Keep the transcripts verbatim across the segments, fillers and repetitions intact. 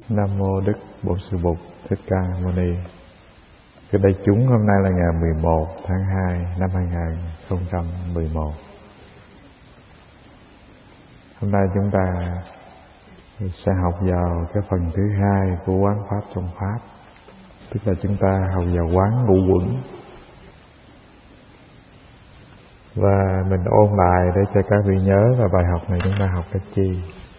Nam mô Đức Bổn Sư Bụt Thích Ca Mâu Ni. Cái đại chúng, hôm nay là ngày mười một tháng hai năm hai nghìn không trăm mười một. Hôm nay chúng ta sẽ học vào cái phần thứ hai của quán pháp trong pháp, tức là chúng ta học vào quán ngũ uẩn. Và mình ôn lại để cho các vị nhớ và bài học này chúng ta học cách chi.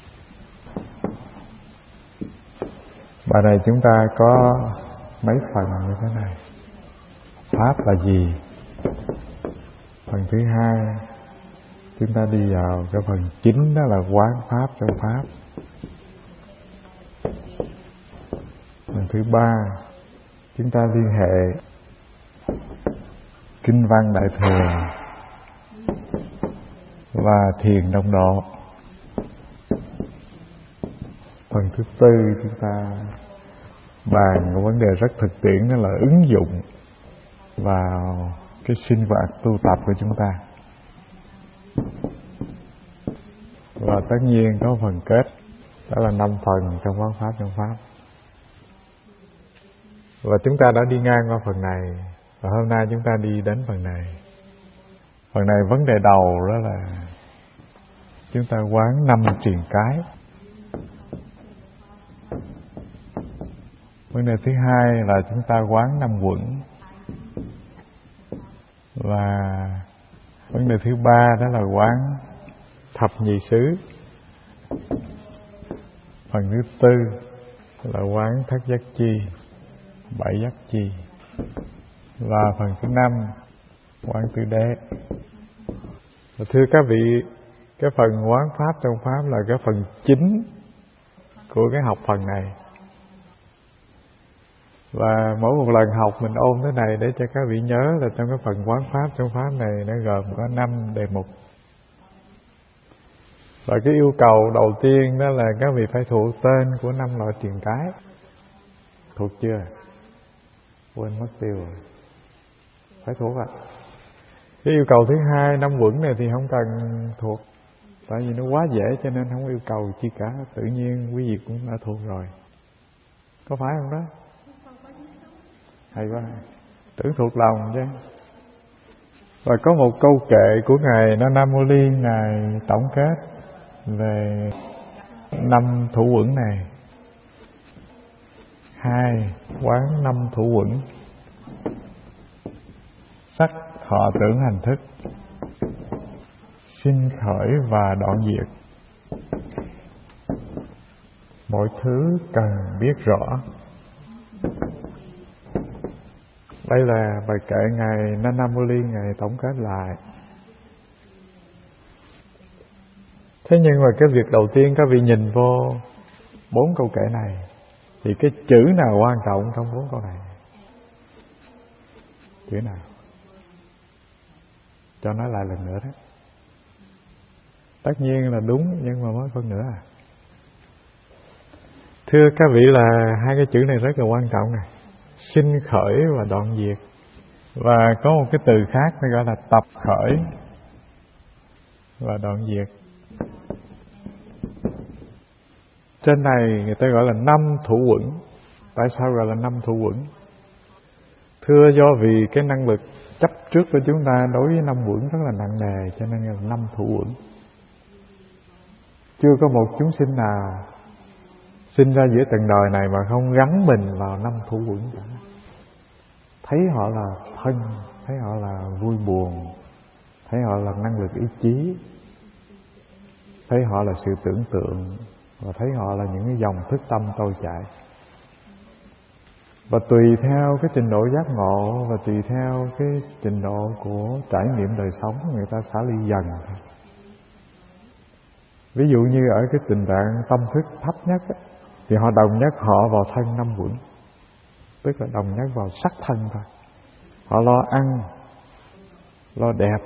Bài này chúng ta có mấy phần như thế này. Pháp là gì? Phần thứ hai chúng ta đi vào cái phần chính, đó là quán pháp trong pháp. Phần thứ ba chúng ta liên hệ kinh văn đại thừa và thiền đông độ. Phần thứ tư chúng ta bàn một vấn đề rất thực tiễn, đó là ứng dụng vào cái sinh hoạt tu tập của chúng ta. Và tất nhiên có phần kết, đó là năm phần trong quán pháp trong pháp. Và chúng ta đã đi ngang qua phần này, và hôm nay chúng ta đi đến phần này. Phần này vấn đề đầu đó là chúng ta quán năm truyền cái. Vấn đề thứ hai là chúng ta quán năm uẩn. Và vấn đề thứ ba đó là quán thập nhị xứ. Phần thứ tư là quán thất giác chi, bảy giác chi. Và phần thứ năm quán tứ đế. Và thưa các vị, cái phần quán pháp trong pháp là cái phần chính của cái học phần này. Và mỗi một lần học mình ôn thế này để cho các vị nhớ là trong cái phần quán pháp trong pháp này nó gồm có năm đề mục. Và cái yêu cầu đầu tiên đó là các vị phải thuộc tên của năm loại truyền cái. Thuộc chưa? Quên mất tiêu rồi. Phải thuộc ạ. Cái yêu cầu thứ hai, năm uẩn này thì không cần thuộc, tại vì nó quá dễ cho nên không yêu cầu chi cả. Tự nhiên quý vị cũng đã thuộc rồi. Có phải không đó? Hay quá, tưởng thuộc lòng chứ. Và có một câu kệ của Ngài Na Nam Mô Liên, Ngài tổng kết về năm thủ uẩn này. Hai, quán năm thủ uẩn. Sắc, thọ, tưởng, hành, thức. Sinh khởi và đoạn diệt. Mọi thứ cần biết rõ. Đây là bài kệ Ngài Na Nam Mô Liên, Ngài tổng kết lại. Thế nhưng mà cái việc đầu tiên các vị nhìn vô bốn câu kệ này, thì cái chữ nào quan trọng trong bốn câu này? Chữ nào? Cho nói lại lần nữa đó. Tất nhiên là đúng, nhưng mà mới phân nữa à. Thưa các vị, là hai cái chữ này rất là quan trọng này. Sinh khởi và đoạn diệt. Và có một cái từ khác nó gọi là tập khởi và đoạn diệt. Trên này người ta gọi là năm thủ uẩn. Tại sao gọi là năm thủ uẩn? Thưa, do vì cái năng lực chấp trước của chúng ta đối với năm uẩn rất là nặng nề, cho nên là năm thủ uẩn. Chưa có một chúng sinh nào sinh ra giữa trần đời này mà không gắn mình vào năm thủ uẩn cả. Thấy họ là thân, thấy họ là vui buồn, thấy họ là năng lực ý chí, thấy họ là sự tưởng tượng, và thấy họ là những cái dòng thức tâm trôi chảy. Và tùy theo cái trình độ giác ngộ và tùy theo cái trình độ của trải nghiệm đời sống, người ta xả ly dần. Ví dụ như ở cái tình trạng tâm thức thấp nhất á, thì họ đồng nhất họ vào thân năm uẩn, tức là đồng nhất vào sắc thân thôi. Họ lo ăn, lo đẹp,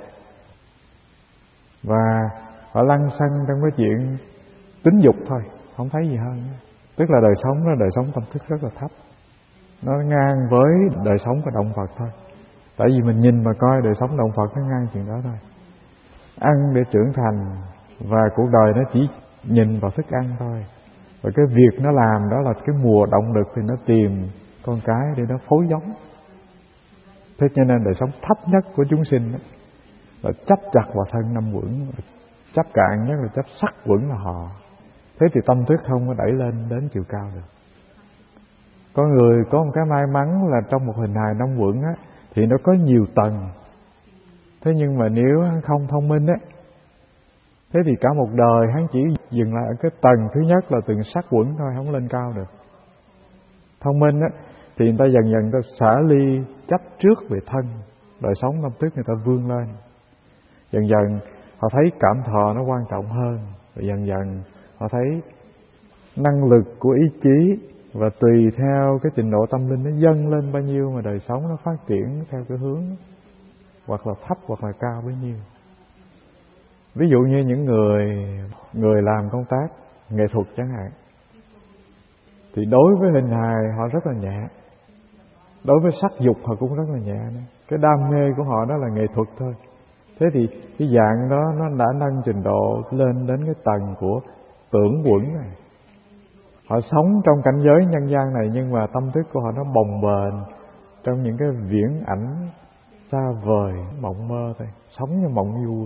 và họ lăng xăng trong cái chuyện tính dục thôi, không thấy gì hơn. Tức là đời sống đó, đời sống tâm thức rất là thấp, nó ngang với đời sống của động vật thôi. Tại vì mình nhìn mà coi đời sống động vật nó ngang chuyện đó thôi. Ăn để trưởng thành, và cuộc đời nó chỉ nhìn vào thức ăn thôi. Và cái việc nó làm đó là cái mùa động lực thì nó tìm con cái để nó phối giống. Thế cho nên đời sống thấp nhất của chúng sinh đó, là chấp chặt vào thân năm uẩn, chấp cạn nhất là chấp sắc uẩn là họ. Thế thì tâm thức không có đẩy lên đến chiều cao được. Có người có một cái may mắn là trong một hình hài năm uẩn á, thì nó có nhiều tầng. Thế nhưng mà nếu hắn không thông minh á, thế thì cả một đời hắn chỉ dừng lại ở cái tầng thứ nhất là từng sắc uẩn thôi, không lên cao được. Thông minh á, thì người ta dần dần người ta xả ly chấp trước về thân, đời sống tâm thức người ta vươn lên. Dần dần họ thấy cảm thọ nó quan trọng hơn, và dần dần họ thấy năng lực của ý chí, và tùy theo cái trình độ tâm linh nó dâng lên bao nhiêu mà đời sống nó phát triển theo cái hướng hoặc là thấp hoặc là cao bấy nhiêu. Ví dụ như những người người làm công tác nghệ thuật chẳng hạn, thì đối với hình hài họ rất là nhẹ, đối với sắc dục họ cũng rất là nhẹ nữa. Cái đam mê của họ đó là nghệ thuật thôi. Thế thì cái dạng đó nó đã nâng trình độ lên đến cái tầng của tưởng uẩn này. Họ sống trong cảnh giới nhân gian này, nhưng mà tâm thức của họ nó bồng bềnh trong những cái viễn ảnh xa vời, mộng mơ thôi, sống như mộng du.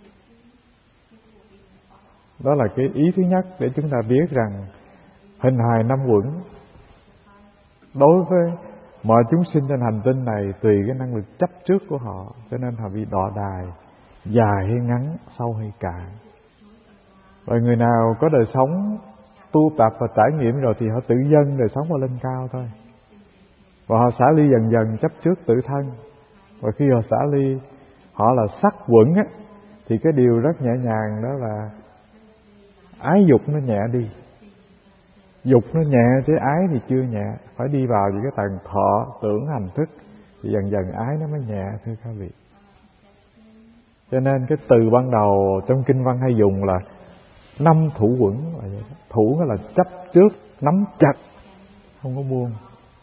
Đó là cái ý thứ nhất để chúng ta biết rằng hình hài năm uẩn đối với mọi chúng sinh trên hành tinh này tùy cái năng lực chấp trước của họ, cho nên họ bị đọa đài, dài hay ngắn, sâu hay cạn. Và người nào có đời sống tu tập và trải nghiệm rồi thì họ tự dâng đời sống và lên cao thôi. Và họ xả ly dần dần chấp trước tự thân. Và khi họ xả ly, họ là sắc uẩn á, thì cái điều rất nhẹ nhàng đó là ái dục nó nhẹ đi. Dục nó nhẹ chứ ái thì chưa nhẹ. Phải đi vào những cái tầng thọ, tưởng, hành, thức thì dần dần ái nó mới nhẹ, thưa các vị. Cho nên cái từ ban đầu trong kinh văn hay dùng là năm thủ uẩn. Thủ là chấp trước, nắm chặt, không có buông.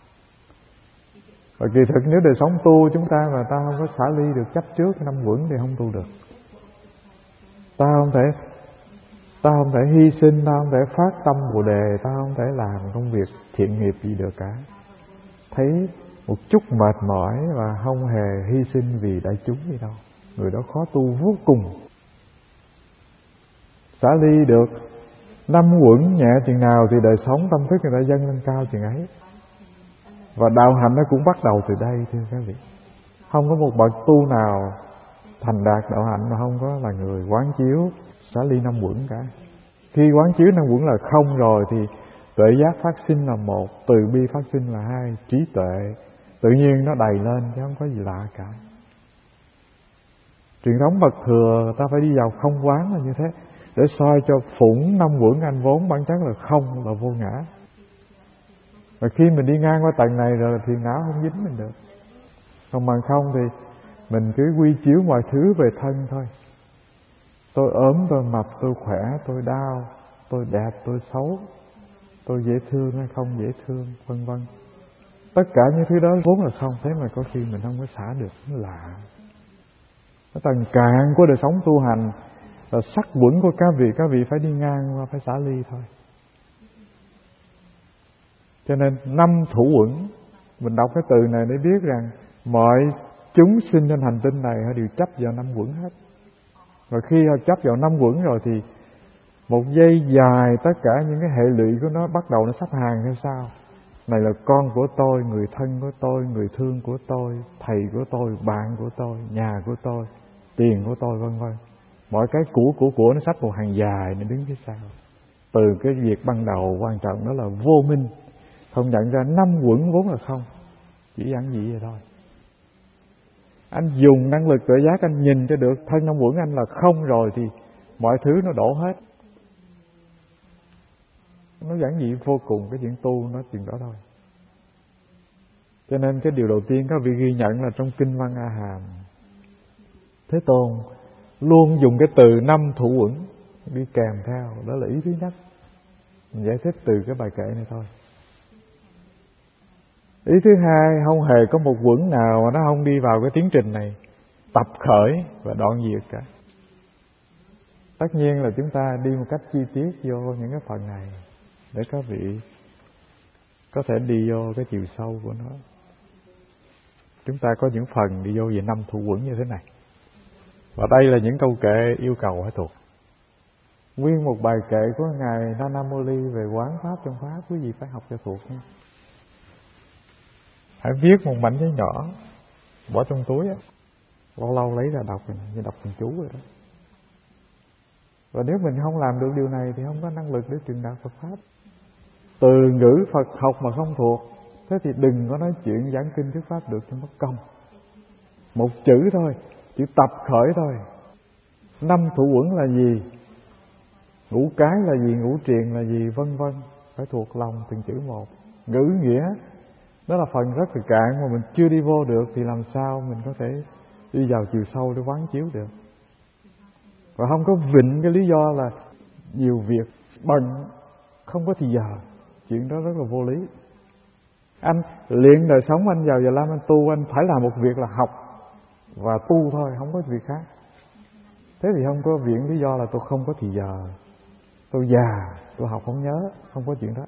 Và kỳ thực nếu đời sống tu chúng ta mà ta không có xả ly được chấp trước năm uẩn thì không tu được. Ta không thể Ta không thể hy sinh, ta không thể phát tâm Bồ Đề, ta không thể làm công việc thiện nghiệp gì được cả. Thấy một chút mệt mỏi và không hề hy sinh vì đại chúng gì đâu. Người đó khó tu vô cùng. Xả ly được năm uẩn nhẹ chừng nào thì đời sống tâm thức người ta dâng lên cao chừng ấy. Và đạo hạnh nó cũng bắt đầu từ đây, thưa các vị. Không có một bậc tu nào thành đạt đạo hạnh mà không có là người quán chiếu xả ly năm uẩn cả. Khi quán chiếu năm uẩn là không rồi thì tuệ giác phát sinh là một, từ bi phát sinh là hai, trí tuệ tự nhiên nó đầy lên chứ không có gì lạ cả. Truyền thống Phật thừa ta phải đi vào không quán là như thế, để soi cho phủng năm uẩn anh vốn bản chất là không, là vô ngã. Và khi mình đi ngang qua tầng này rồi thì não không dính mình được. Còn bằng không thì mình cứ quy chiếu mọi thứ về thân thôi. Tôi ốm, tôi mập, tôi khỏe, tôi đau, tôi đẹp, tôi xấu, tôi dễ thương hay không dễ thương, vân vân. Tất cả những thứ đó vốn là không, thế mà có khi mình không có xả được, nó lạ. Cái tầng cạn của đời sống tu hành là sắc uẩn của các vị, các vị phải đi ngang qua, phải xả ly thôi. Cho nên năm thủ uẩn, mình đọc cái từ này để biết rằng mọi chúng sinh trên hành tinh này họ đều chấp vào năm uẩn hết. Và khi họ chấp vào năm uẩn rồi thì một giây dài tất cả những cái hệ lụy của nó bắt đầu nó sắp hàng hay sao. Này là con của tôi, người thân của tôi, người thương của tôi, thầy của tôi, bạn của tôi, nhà của tôi, tiền của tôi, vân vân. Mọi cái của của của nó sắp một hàng dài nó đứng phía sau. Từ cái việc ban đầu quan trọng đó là vô minh, không nhận ra năm uẩn vốn là không, chỉ giản dị vậy thôi. Anh dùng năng lực tự giác anh nhìn cho được thân năm uẩn anh là không rồi thì mọi thứ nó đổ hết. Nó giản dị vô cùng, cái chuyện tu nó chuyện đó thôi. Cho nên cái điều đầu tiên các vị ghi nhận là trong kinh văn A Hàm, Thế Tôn luôn dùng cái từ năm thủ uẩn đi kèm theo, đó là ý thứ nhất. Mình giải thích từ cái bài kệ này thôi. Ý thứ hai, không hề có một uẩn nào mà nó không đi vào cái tiến trình này, tập khởi và đoạn diệt cả. Tất nhiên là chúng ta đi một cách chi tiết vô những cái phần này. để các vị có thể đi vô cái chiều sâu của nó. Chúng ta có những phần đi vô về năm thủ quẩn như thế này. Và đây là những câu kệ yêu cầu phải thuộc. Nguyên một bài kệ của Ngài Nana Moli về quán pháp trong pháp, quý vị phải học cho thuộc nha. Hãy viết một mảnh giấy nhỏ, bỏ trong túi á, lâu lâu lấy ra đọc, như đọc từng chú rồi đó. Và nếu mình không làm được điều này thì không có năng lực để truyền đạt Phật pháp. Từ ngữ Phật học mà không thuộc, thế thì đừng có nói chuyện giảng kinh thuyết pháp được cho mất công. Một chữ thôi, chỉ tập khởi thôi. Năm thủ quẩn là gì? Ngũ cái là gì? Ngũ triền là gì? Vân vân. Phải thuộc lòng từng chữ một. Ngữ nghĩa đó là phần rất là cạn mà mình chưa đi vô được, thì làm sao mình có thể đi vào chiều sâu để quán chiếu được. Và không có vịnh cái lý do là nhiều việc, bận, không có thì giờ. Chuyện đó rất là vô lý. Anh luyện đời sống, anh vào giờ làm anh tu, anh phải làm một việc là học và tu thôi, không có việc khác. Thế thì không có viện lý do là tôi không có thì giờ, tôi già, tôi học không nhớ. Không có chuyện đó.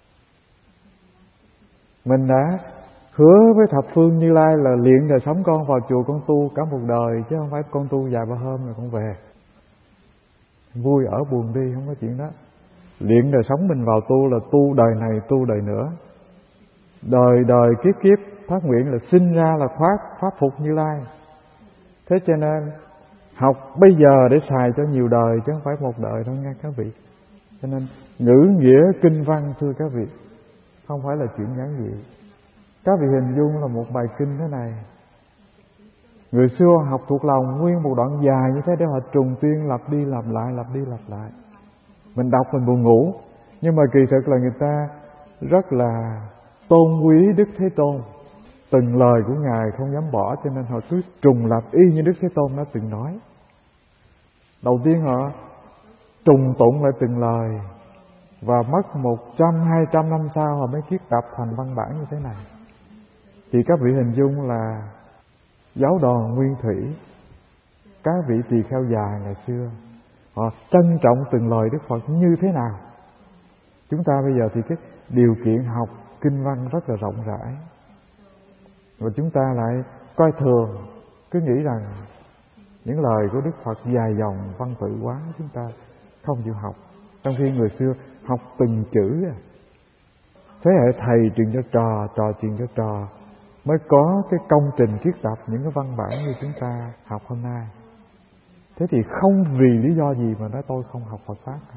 Mình đã hứa với thập phương Như Lai là luyện đời sống con vào chùa con tu cả một đời, chứ không phải con tu vài ba hôm rồi con về. Vui ở buồn đi, không có chuyện đó. Luyện đời sống mình vào tu là tu đời này, tu đời nữa. Đời đời kiếp kiếp phát nguyện là sinh ra là thoát pháp phục Như Lai. Thế cho nên học bây giờ để xài cho nhiều đời, chứ không phải một đời đâu nha các vị. Cho nên ngữ nghĩa kinh văn thưa các vị, không phải là chuyện giản dị. Các vị hình dung là một bài kinh thế này. Người xưa học thuộc lòng nguyên một đoạn dài như thế để họ trùng tuyên lặp đi lặp lại, lặp đi lặp lại. Mình đọc mình buồn ngủ, nhưng mà kỳ thực là người ta rất là tôn quý Đức Thế Tôn. Từng lời của Ngài không dám bỏ, cho nên họ cứ trùng lặp y như Đức Thế Tôn đã từng nói. Đầu tiên họ trùng tụng lại từng lời, và mất một trăm, hai trăm năm sau họ mới viết tập thành văn bản như thế này. Thì các vị hình dung là giáo đoàn Nguyên Thủy, các vị tỳ kheo già ngày xưa, họ trân trọng từng lời Đức Phật như thế nào. Chúng ta bây giờ thì cái điều kiện học kinh văn rất là rộng rãi, và chúng ta lại coi thường, cứ nghĩ rằng những lời của Đức Phật dài dòng văn tự quá, chúng ta không chịu học. Trong khi người xưa học từng chữ, thế hệ thầy truyền cho trò, trò truyền cho trò, mới có cái công trình viết tập những cái văn bản như chúng ta học hôm nay. Thế thì không vì lý do gì mà nói tôi không học Phật pháp cả.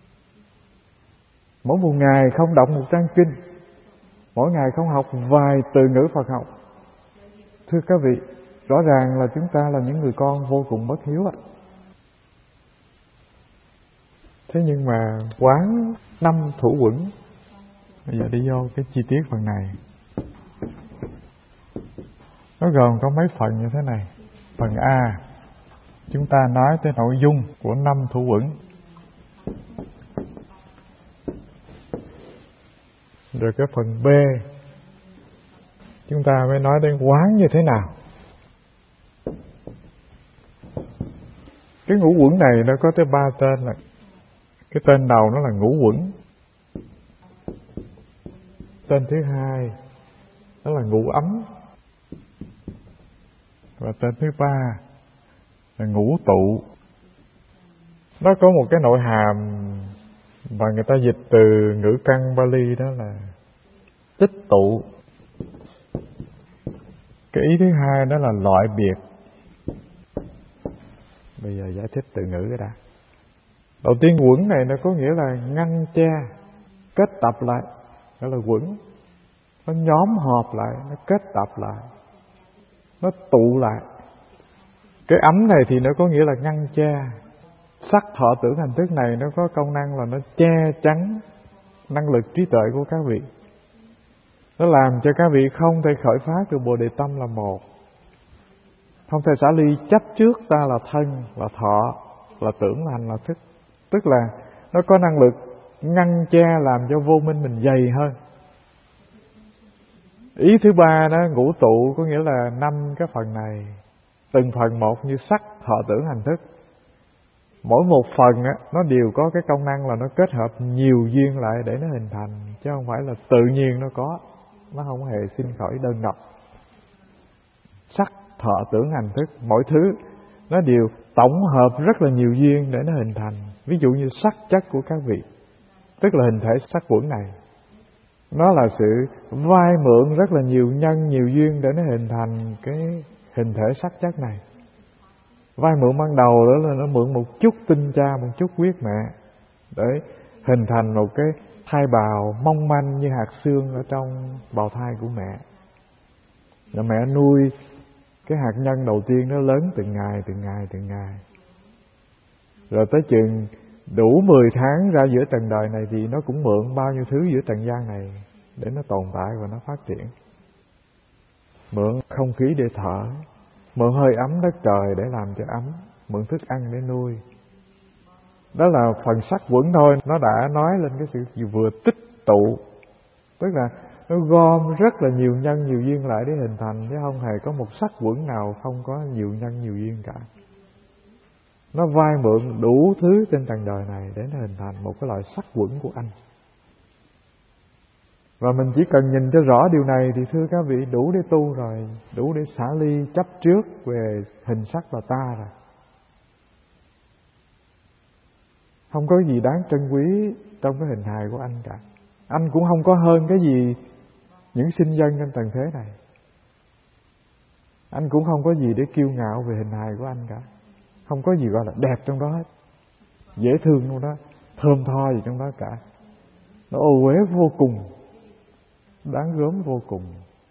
Mỗi một ngày không đọc một trang kinh, mỗi ngày không học vài từ ngữ Phật học, thưa các vị, rõ ràng là chúng ta là những người con vô cùng bất hiếu ạ. Thế nhưng mà quán năm thủ quẩn, bây giờ đi vô cái chi tiết phần này. Nó gồm có mấy phần như thế này. Phần A, chúng ta nói tới nội dung của năm thủ quẩn. Rồi cái phần B, chúng ta mới nói đến quán như thế nào. Cái ngũ quẩn này nó có tới ba tên. Là cái tên đầu nó là ngũ quẩn. Tên thứ hai đó là ngũ ấm. Và tên thứ ba là ngũ tụ. Nó có một cái nội hàm và người ta dịch từ ngữ căn Pali, đó là tích tụ. Cái ý thứ hai đó là loại biệt. Bây giờ giải thích từ ngữ cái đã. Đầu tiên quẩn này nó có nghĩa là ngăn che, kết tập lại, đó là quẩn. Nó nhóm họp lại, nó kết tập lại, nó tụ lại. Cái ấm này thì nó có nghĩa là ngăn che. Sắc thọ tưởng hành thức này nó có công năng là nó che chắn năng lực trí tuệ của các vị. Nó làm cho các vị không thể khởi phát được Bồ Đề Tâm là một. Không thể xả ly chấp trước ta là thân, là thọ, là tưởng, là hành, là thức. Tức là nó có năng lực ngăn che làm cho vô minh mình dày hơn. Ý thứ ba đó, ngũ tụ, có nghĩa là năm cái phần này, từng phần một như sắc, thọ, tưởng, hành thức. Mỗi một phần á, nó đều có cái công năng là nó kết hợp nhiều duyên lại để nó hình thành, chứ không phải là tự nhiên nó có. Nó không hề sinh khởi đơn độc. Sắc, thọ, tưởng, hành, thức, mỗi thứ nó đều tổng hợp rất là nhiều duyên để nó hình thành. Ví dụ như sắc chất của các vị, tức là hình thể sắc quẩn này, nó là sự vay mượn rất là nhiều nhân, nhiều duyên để nó hình thành cái hình thể sắc chất này. Vay mượn ban đầu đó là nó mượn một chút tinh cha, một chút huyết mẹ để hình thành một cái thai bào mong manh như hạt xương ở trong bào thai của mẹ. Rồi mẹ nuôi cái hạt nhân đầu tiên nó lớn từng ngày, từng ngày, từng ngày. Rồi tới chừng đủ mười tháng ra giữa trần đời này thì nó cũng mượn bao nhiêu thứ giữa trần gian này để nó tồn tại và nó phát triển. Mượn không khí để thở, mượn hơi ấm đất trời để làm cho ấm, mượn thức ăn để nuôi. Đó là phần sắc quẩn thôi, nó đã nói lên cái sự vừa tích tụ, tức là nó gom rất là nhiều nhân, nhiều duyên lại để hình thành, chứ không hề có một sắc quẩn nào không có nhiều nhân, nhiều duyên cả. Nó vay mượn đủ thứ trên trần đời này để nó hình thành một cái loại sắc quẩn của anh. Và mình chỉ cần nhìn cho rõ điều này thì thưa các vị, đủ để tu rồi, đủ để xả ly chấp trước về hình sắc là ta rồi. Không có gì đáng trân quý trong cái hình hài của anh cả. Anh cũng không có hơn cái gì những sinh dân trên trần thế này. Anh cũng không có gì để kiêu ngạo về hình hài của anh cả. Không có gì gọi là đẹp trong đó hết, dễ thương trong đó, thơm tho gì trong đó cả. Nó ô uế vô cùng, đáng gớm vô cùng,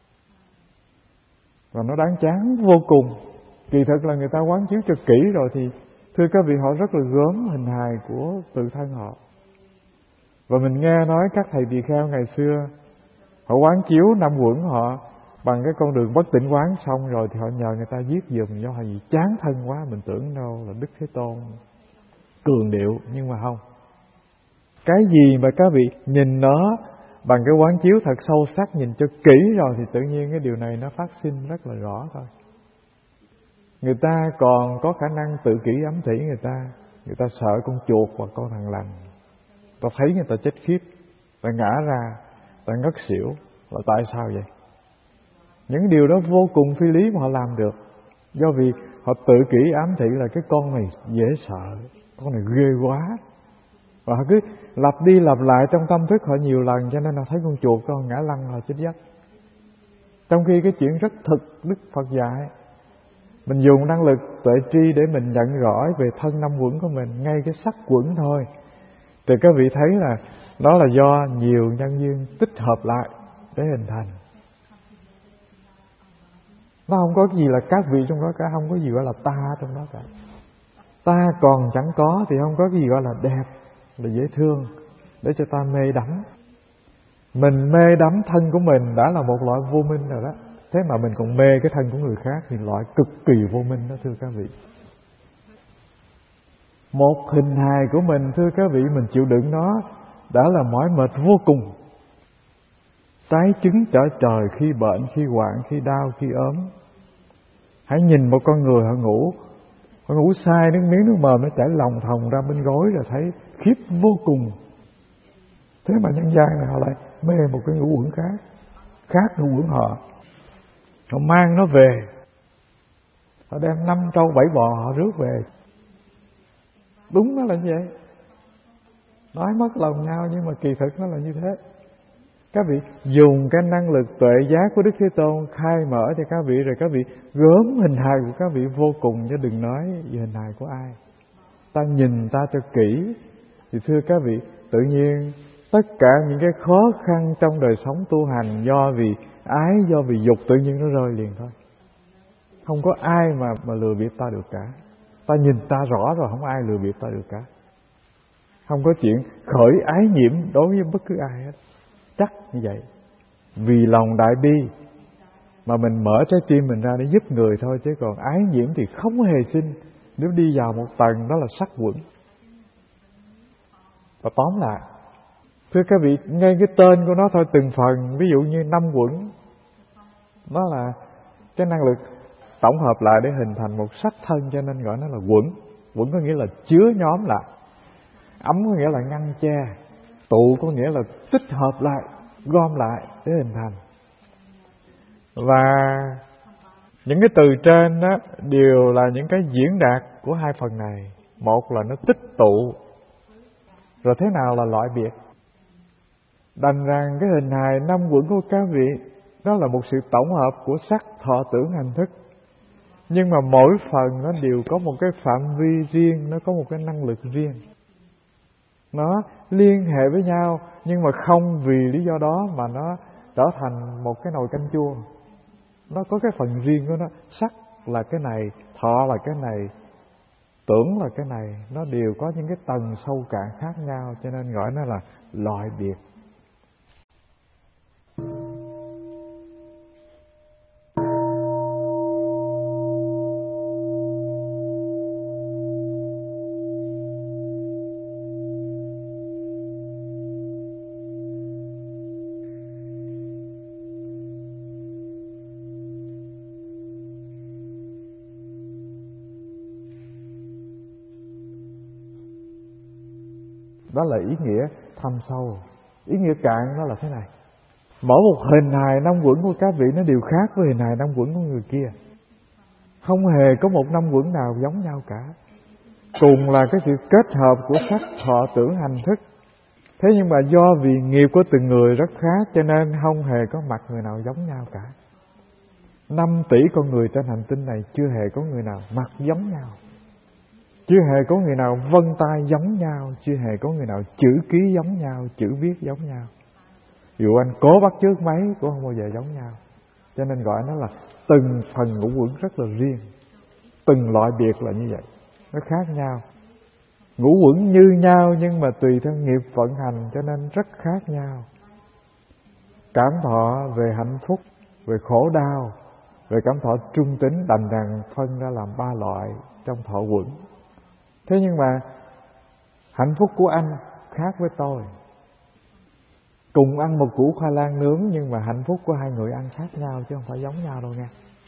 và nó đáng chán vô cùng. Kỳ thực là người ta quán chiếu cho kỹ rồi thì thưa các vị, họ rất là gớm hình hài của tự thân họ. Và mình nghe nói các thầy tỳ kheo ngày xưa, họ quán chiếu năm quẩn họ bằng cái con đường bất tịnh quán, xong rồi thì họ nhờ người ta viết giùm, do họ gì chán thân quá. Mình tưởng đâu là Đức Thế Tôn cường điệu, nhưng mà không. Cái gì mà các vị nhìn nó bằng cái quán chiếu thật sâu sắc, nhìn cho kỹ rồi thì tự nhiên cái điều này nó phát sinh rất là rõ thôi. Người ta còn có khả năng tự kỷ ám thị người ta, người ta sợ con chuột và con thằng lằn, ta thấy người ta chết khiếp, ta ngã ra, ta ngất xỉu, là tại sao vậy? Những điều đó vô cùng phi lý mà họ làm được, do vì họ tự kỷ ám thị là cái con này dễ sợ, con này ghê quá, và họ cứ lặp đi lặp lại trong tâm thức họ nhiều lần, cho nên họ thấy con chuột, con ngã lăn là chết giấc. Trong khi cái chuyện rất thực Đức Phật dạy, mình dùng năng lực tuệ tri để mình nhận rõ về thân năm quẩn của mình, ngay cái sắc quẩn thôi, thì các vị thấy là đó là do nhiều nhân duyên tích hợp lại để hình thành. Nó không có gì là các vị trong đó cả, không có gì gọi là ta trong đó cả. Ta còn chẳng có thì không có gì gọi là đẹp, là dễ thương để cho ta mê đắm. Mình mê đắm thân của mình đã là một loại vô minh rồi đó. Thế mà mình còn mê cái thân của người khác thì loại cực kỳ vô minh đó thưa các vị. Một hình hài của mình thưa các vị, mình chịu đựng nó đã là mỏi mệt vô cùng. Tái chứng trở trời, khi bệnh, khi hoạn, khi đau, khi ốm. Hãy nhìn một con người họ ngủ, họ ngủ sai, nước miếng nước mồm nó chảy lòng thòng ra bên gối rồi thấy khiếp vô cùng. Thế mà nhân gian này họ lại mê một cái ngũ uẩn khác, khác ngũ uẩn họ. Họ mang nó về, họ đem năm trâu bảy bò họ rước về. Đúng nó là như vậy. Nói mất lòng nhau nhưng mà kỳ thực nó là như thế. Các vị dùng cái năng lực tuệ giác của Đức Thế Tôn khai mở cho các vị, rồi các vị gớm hình hài của các vị vô cùng, chứ đừng nói về hình hài của ai. Ta nhìn ta cho kỹ thì thưa các vị, tự nhiên tất cả những cái khó khăn trong đời sống tu hành do vì ái, do vì dục, tự nhiên nó rơi liền thôi. Không có ai mà mà lừa bịp ta được cả. Ta nhìn ta rõ rồi, không ai lừa bịp ta được cả. Không có chuyện khởi ái nhiễm đối với bất cứ ai hết. Chắc như vậy. Vì lòng đại bi mà mình mở trái tim mình ra để giúp người thôi, chứ còn ái nhiễm thì không hề sinh. Nếu đi vào một tầng đó là sắc quẩn. Và tóm lại, thưa các vị, ngay cái tên của nó thôi, từng phần, ví dụ như năm quẩn, nó là cái năng lực tổng hợp lại để hình thành một sắc thân, cho nên gọi nó là quẩn. Quẩn có nghĩa là chứa nhóm lại, ấm có nghĩa là ngăn che, tụ có nghĩa là tích hợp lại, gom lại để hình thành. Và những cái từ trên đó đều là những cái diễn đạt của hai phần này. Một là nó tích tụ, rồi thế nào là loại biệt. Đành rằng cái hình hài năm quẩn của các vị đó là một sự tổng hợp của sắc, thọ, tưởng, hành, thức. Nhưng mà mỗi phần nó đều có một cái phạm vi riêng, nó có một cái năng lực riêng. Nó liên hệ với nhau, nhưng mà không vì lý do đó mà nó trở thành một cái nồi canh chua. Nó có cái phần riêng của nó. Sắc là cái này, thọ là cái này, tưởng là cái này. Nó đều có những cái tầng sâu cạn khác nhau, cho nên gọi nó là loại biệt. Đó là ý nghĩa thâm sâu. Ý nghĩa cạn đó là thế này: mỗi một hình hài năm quẩn của các vị nó đều khác với hình hài năm quẩn của người kia. Không hề có một năm quẩn nào giống nhau cả. Cùng là cái sự kết hợp của sắc, thọ, tưởng, hành, thức. Thế nhưng mà do vì nghiệp của từng người rất khác, cho nên không hề có mặt người nào giống nhau cả. Năm tỷ con người trên hành tinh này chưa hề có người nào mặt giống nhau, chưa hề có người nào vân tay giống nhau, chưa hề có người nào chữ ký giống nhau, chữ viết giống nhau. Dù anh cố bắt chước mấy cũng không bao giờ giống nhau. Cho nên gọi nó là từng phần ngũ quẩn rất là riêng. Từng loại biệt là như vậy, nó khác nhau. Ngũ quẩn như nhau nhưng mà tùy theo nghiệp vận hành cho nên rất khác nhau. Cảm thọ về hạnh phúc, về khổ đau, về cảm thọ trung tính đành rằng phân ra làm ba loại trong thọ quẩn. Thế nhưng mà hạnh phúc của anh khác với tôi. Cùng ăn một củ khoai lang nướng nhưng mà hạnh phúc của hai người ăn khác nhau chứ không phải giống nhau đâu nha.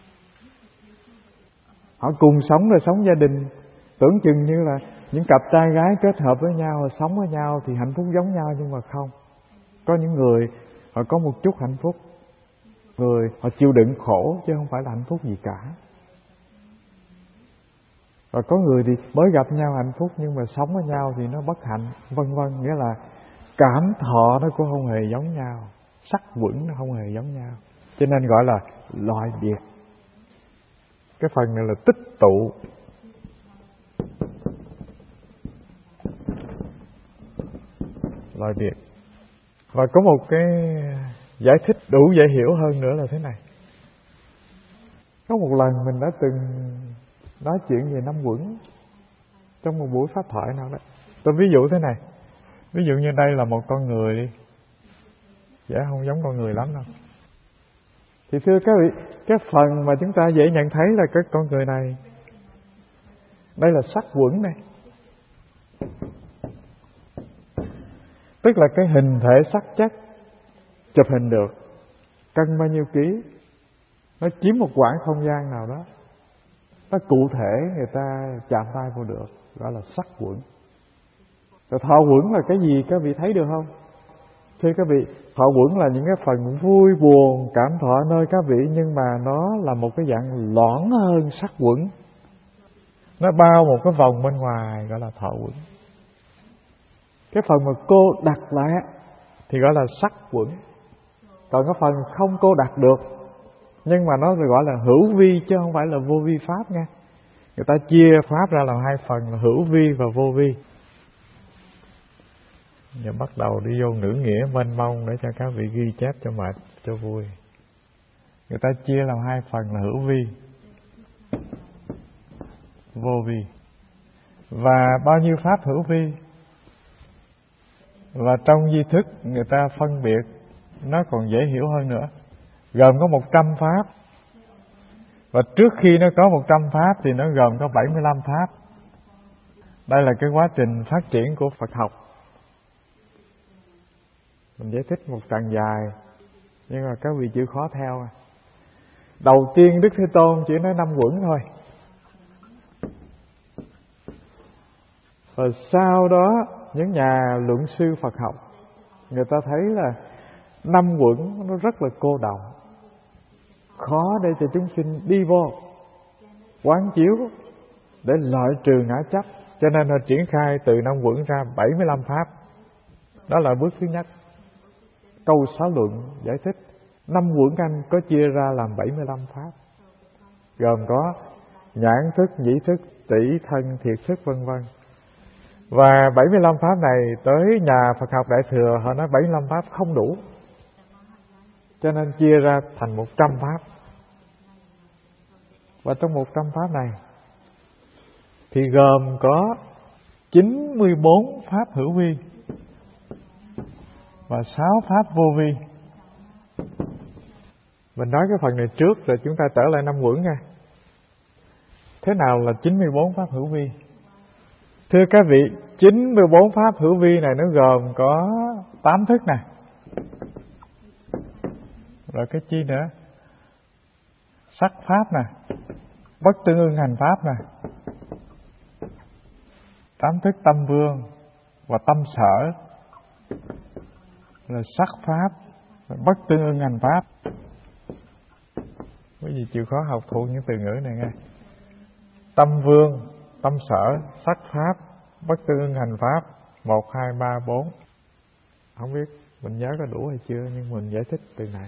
Họ cùng sống rồi sống gia đình, tưởng chừng như là những cặp trai gái kết hợp với nhau, họ sống với nhau thì hạnh phúc giống nhau, nhưng mà không. Có những người họ có một chút hạnh phúc, người họ chịu đựng khổ chứ không phải là hạnh phúc gì cả. Và có người thì mới gặp nhau hạnh phúc nhưng mà sống với nhau thì nó bất hạnh, vân vân. Nghĩa là cảm thọ nó cũng không hề giống nhau, sắc quẩn nó không hề giống nhau, cho nên gọi là loại biệt. Cái phần này là tích tụ. Loại biệt. Và có một cái giải thích đủ dễ hiểu hơn nữa là thế này. Có một lần mình đã từng nói chuyện về năm quẩn trong một buổi pháp thoại nào đó. Tôi ví dụ thế này. Ví dụ như đây là một con người đi, dạ không giống con người lắm đâu. Thì thưa các vị, cái phần mà chúng ta dễ nhận thấy là cái con người này, đây là sắc quẩn này, tức là cái hình thể sắc chất chụp hình được, cân bao nhiêu ký, nó chiếm một quãng không gian nào đó, nó cụ thể người ta chạm tay vô được, gọi là sắc quẩn. Rồi thọ quẩn là cái gì các vị thấy được không? Thưa các vị, thọ quẩn là những cái phần vui buồn cảm thọ nơi các vị, nhưng mà nó là một cái dạng loãng hơn sắc quẩn. Nó bao một cái vòng bên ngoài gọi là thọ quẩn. Cái phần mà cô đặt lại thì gọi là sắc quẩn. Còn cái phần không cô đặt được, nhưng mà nó gọi là hữu vi chứ không phải là vô vi pháp nha. Người ta chia pháp ra làm hai phần là hữu vi và vô vi. Giờ bắt đầu đi vô ngữ nghĩa mênh mông để cho các vị ghi chép cho mệt, cho vui. Người ta chia làm hai phần là hữu vi, vô vi. Và bao nhiêu pháp hữu vi. Và trong di thức người ta phân biệt nó còn dễ hiểu hơn nữa. Gồm có một trăm pháp. Và trước khi nó có một trăm pháp thì nó gồm có bảy mươi lăm pháp. Đây là cái quá trình phát triển của Phật học. Mình giải thích một tràng dài, nhưng mà các vị chịu khó theo. Đầu tiên Đức Thế Tôn chỉ nói năm quẩn thôi. Và sau đó những nhà luận sư Phật học, người ta thấy là năm uẩn nó rất là cô đọng, khó để cho chúng sinh đi vô quán chiếu để loại trừ ngã chấp, cho nên họ triển khai từ năm uẩn ra bảy mươi lăm pháp. Đó là bước thứ nhất. Câu xã luận giải thích năm uẩn anh có chia ra làm bảy mươi lăm pháp, gồm có nhãn thức, nhĩ thức, tỷ thân, thiệt thức vân vân. Và bảy mươi lăm pháp này tới nhà Phật học Đại Thừa họ nói bảy mươi lăm pháp không đủ, cho nên chia ra thành một trăm pháp. Và trong một trăm pháp này thì gồm có chín mươi bốn pháp hữu vi và sáu pháp vô vi. Mình nói cái phần này trước rồi chúng ta trở lại năm uẩn nha. Thế nào là chín mươi bốn pháp hữu vi? Thưa các vị, chín mươi bốn pháp hữu vi này nó gồm có tám thức nè. Rồi cái chi nữa? Sắc pháp nè, bất tương ưng hành pháp nè, tám thức tâm vương và tâm sở, rồi sắc pháp, rồi bất tương ưng hành pháp. Quý vị chịu khó học thuộc những từ ngữ này nghe. Tâm vương, tâm sở, sắc pháp, bất tương ưng hành pháp, một, hai, ba, bốn. Không biết mình nhớ có đủ hay chưa, nhưng mình giải thích từ này.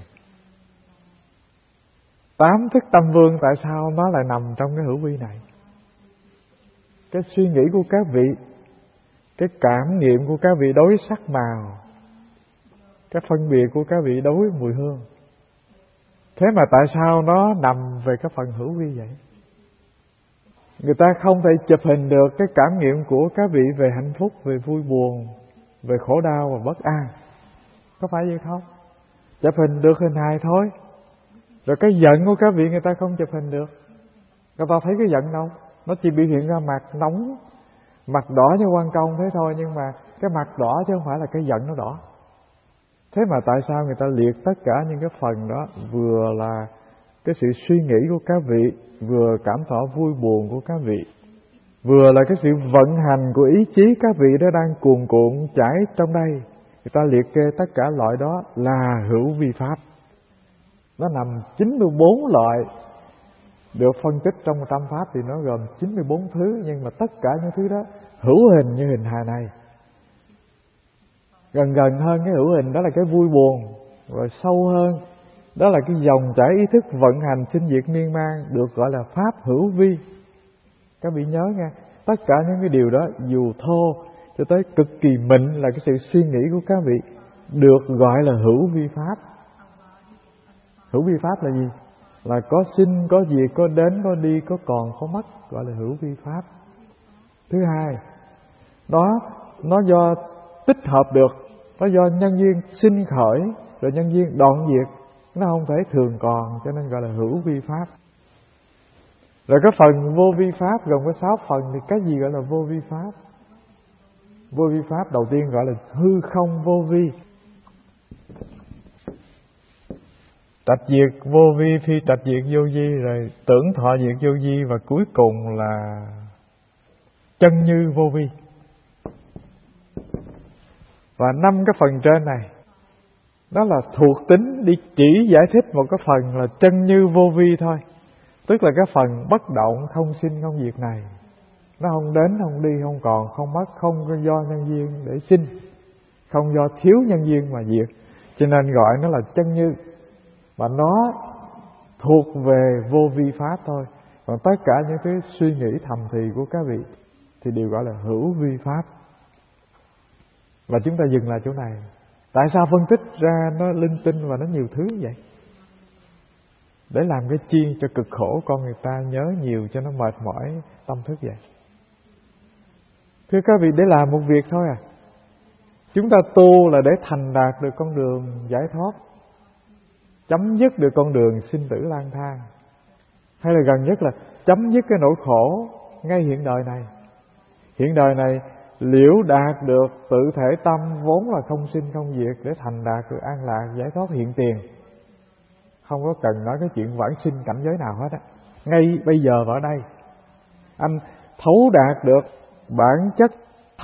Tám thức tâm vương tại sao nó lại nằm trong cái hữu vi này? Cái suy nghĩ của các vị, cái cảm nghiệm của các vị đối sắc màu, cái phân biệt của các vị đối mùi hương. Thế mà tại sao nó nằm về cái phần hữu vi vậy? Người ta không thể chụp hình được cái cảm nghiệm của các vị về hạnh phúc, về vui buồn, về khổ đau và bất an. Có phải vậy không? Chụp hình được hình hài thôi. Rồi cái giận của các vị người ta không chụp hình được. Người ta thấy cái giận đâu, nó chỉ biểu hiện ra mặt nóng, mặt đỏ như quan công thế thôi. Nhưng mà cái mặt đỏ chứ không phải là cái giận nó đỏ. Thế mà tại sao người ta liệt tất cả những cái phần đó, vừa là cái sự suy nghĩ của các vị, vừa cảm thọ vui buồn của các vị, vừa là cái sự vận hành của ý chí các vị đó đang cuồn cuộn chảy trong đây. Người ta liệt kê tất cả loại đó là hữu vi pháp. Nó nằm chín mươi bốn loại, được phân tích trong một trăm pháp thì nó gồm chín mươi bốn thứ. Nhưng mà tất cả những thứ đó hữu hình như hình hài này. Gần gần hơn cái hữu hình đó là cái vui buồn, rồi sâu hơn đó là cái dòng chảy ý thức vận hành sinh diệt miên man, được gọi là pháp hữu vi. Các vị nhớ nha, tất cả những cái điều đó dù thô cho tới cực kỳ mịn là cái sự suy nghĩ của các vị, được gọi là hữu vi pháp. Hữu vi pháp là gì? Là có sinh, có diệt, có đến, có đi, có còn, có mất, gọi là hữu vi pháp. Thứ hai, đó nó do tích hợp được, nó do nhân duyên sinh khởi, rồi nhân duyên đoạn diệt, nó không thể thường còn, cho nên gọi là hữu vi pháp. Rồi cái phần vô vi pháp gồm có sáu phần, thì cái gì gọi là vô vi pháp? Vô vi pháp đầu tiên gọi là hư không vô vi. Trạch diệt vô vi, phi trạch diệt vô vi, rồi tưởng thọ diệt vô vi, và cuối cùng là chân như vô vi. Và năm cái phần trên này đó là thuộc tính đi chỉ giải thích một cái phần là chân như vô vi thôi. Tức là cái phần bất động, không sinh không diệt này, nó không đến, không đi, không còn, không mất, không do nhân duyên để sinh, không do thiếu nhân duyên mà diệt, cho nên gọi nó là chân như. Và nó thuộc về vô vi pháp thôi. Còn tất cả những cái suy nghĩ thầm thì của các vị thì đều gọi là hữu vi pháp. Và chúng ta dừng lại chỗ này. Tại sao phân tích ra nó linh tinh và nó nhiều thứ như vậy? Để làm cái chi cho cực khổ con người ta nhớ nhiều cho nó mệt mỏi tâm thức vậy. Thưa các vị, để làm một việc thôi à. Chúng ta tu là để thành đạt được con đường giải thoát, chấm dứt được con đường sinh tử lang thang, hay là gần nhất là chấm dứt cái nỗi khổ ngay hiện đời này. Hiện đời này liễu đạt được tự thể tâm vốn là không sinh không diệt, để thành đạt được an lạc giải thoát hiện tiền. Không có cần nói cái chuyện vãng sinh cảnh giới nào hết á. Ngay bây giờ và ở đây anh thấu đạt được bản chất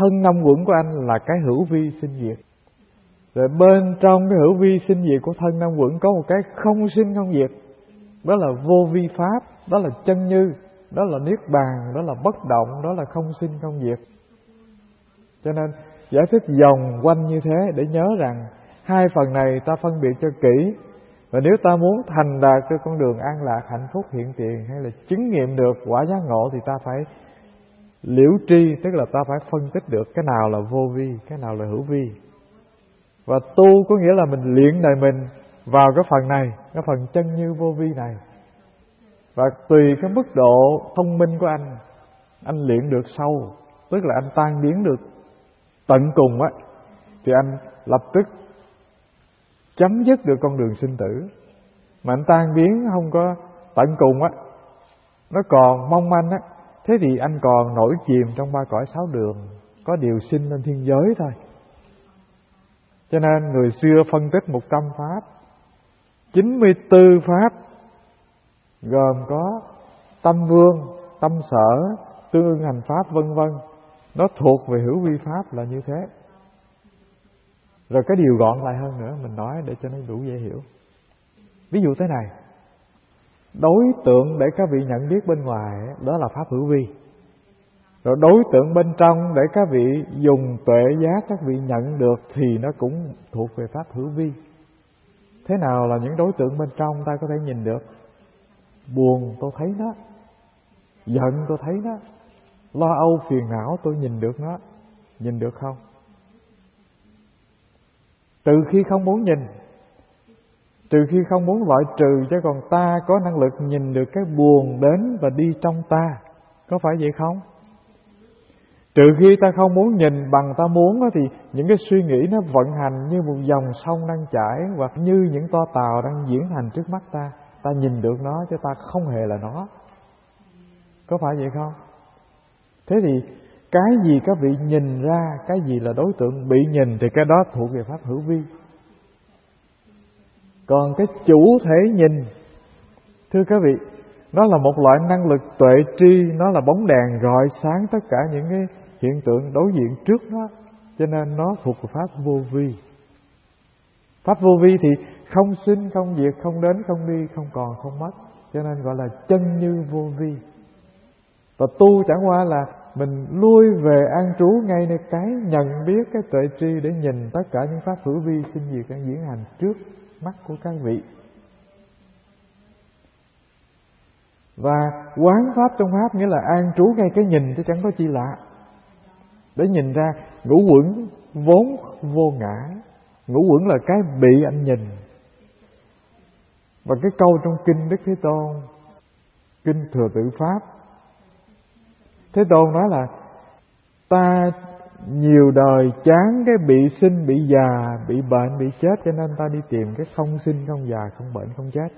thân năm uẩn của anh là cái hữu vi sinh diệt. Rồi bên trong cái hữu vi sinh diệt của thân năm uẩn có một cái không sinh không diệt. Đó là vô vi pháp, đó là chân như, đó là niết bàn, đó là bất động, đó là không sinh không diệt. Cho nên giải thích vòng quanh như thế để nhớ rằng hai phần này ta phân biệt cho kỹ. Và nếu ta muốn thành đạt cho con đường an lạc, hạnh phúc, hiện tiền hay là chứng nghiệm được quả giác ngộ thì ta phải liễu tri, tức là ta phải phân tích được cái nào là vô vi, cái nào là hữu vi. Và tu có nghĩa là mình luyện đời mình vào cái phần này, cái phần chân như vô vi này. Và tùy cái mức độ thông minh của anh, anh luyện được sâu, tức là anh tan biến được tận cùng á, thì anh lập tức chấm dứt được con đường sinh tử. Mà anh tan biến không có tận cùng á, nó còn mong manh á, thế thì anh còn nổi chìm trong ba cõi sáu đường, có điều sinh lên thiên giới thôi. Cho nên người xưa phân tích một trăm pháp, chín mươi tư pháp gồm có tâm vương, tâm sở, tương ưng hành pháp vân vân. Nó thuộc về hữu vi pháp là như thế. Rồi cái điều gọn lại hơn nữa mình nói để cho nó đủ dễ hiểu. Ví dụ thế này, đối tượng để các vị nhận biết bên ngoài đó là pháp hữu vi. Rồi đối tượng bên trong để các vị dùng tuệ giác các vị nhận được thì nó cũng thuộc về pháp hữu vi. Thế nào là những đối tượng bên trong ta có thể nhìn được? Buồn tôi thấy nó, giận tôi thấy nó, lo âu phiền não tôi nhìn được nó. Nhìn được không? Trừ khi không muốn nhìn, trừ khi không muốn loại trừ, chứ còn ta có năng lực nhìn được cái buồn đến và đi trong ta. Có phải vậy không? Trừ khi ta không muốn nhìn bằng ta muốn thì những cái suy nghĩ nó vận hành như một dòng sông đang chảy, hoặc như những toa tàu đang diễn hành trước mắt ta. Ta nhìn được nó chứ ta không hề là nó. Có phải vậy không? Thế thì cái gì các vị nhìn ra, cái gì là đối tượng bị nhìn thì cái đó thuộc về pháp hữu vi. Còn cái chủ thể nhìn, thưa các vị, nó là một loại năng lực tuệ tri, nó là bóng đèn rọi sáng tất cả những cái hiện tượng đối diện trước nó. Cho nên nó thuộc về pháp vô vi. Pháp vô vi thì không sinh, không diệt, không đến, không đi, không còn, không mất. Cho nên gọi là chân như vô vi. Và tu chẳng qua là mình lui về an trú ngay nơi cái nhận biết, cái tuệ tri để nhìn tất cả những pháp hữu vi sinh diệt đang diễn hành trước mắt của các vị. Và quán pháp trong pháp nghĩa là an trú ngay cái nhìn chứ chẳng có chi lạ. Để nhìn ra ngũ uẩn vốn vô ngã. Ngũ uẩn là cái bị anh nhìn. Và cái câu trong kinh Đức Thế Tôn, kinh Thừa Tự Pháp, Thế Tôn nói là ta nhiều đời chán cái bị sinh, bị già, bị bệnh, bị chết, cho nên ta đi tìm cái không sinh, không già, không bệnh, không chết.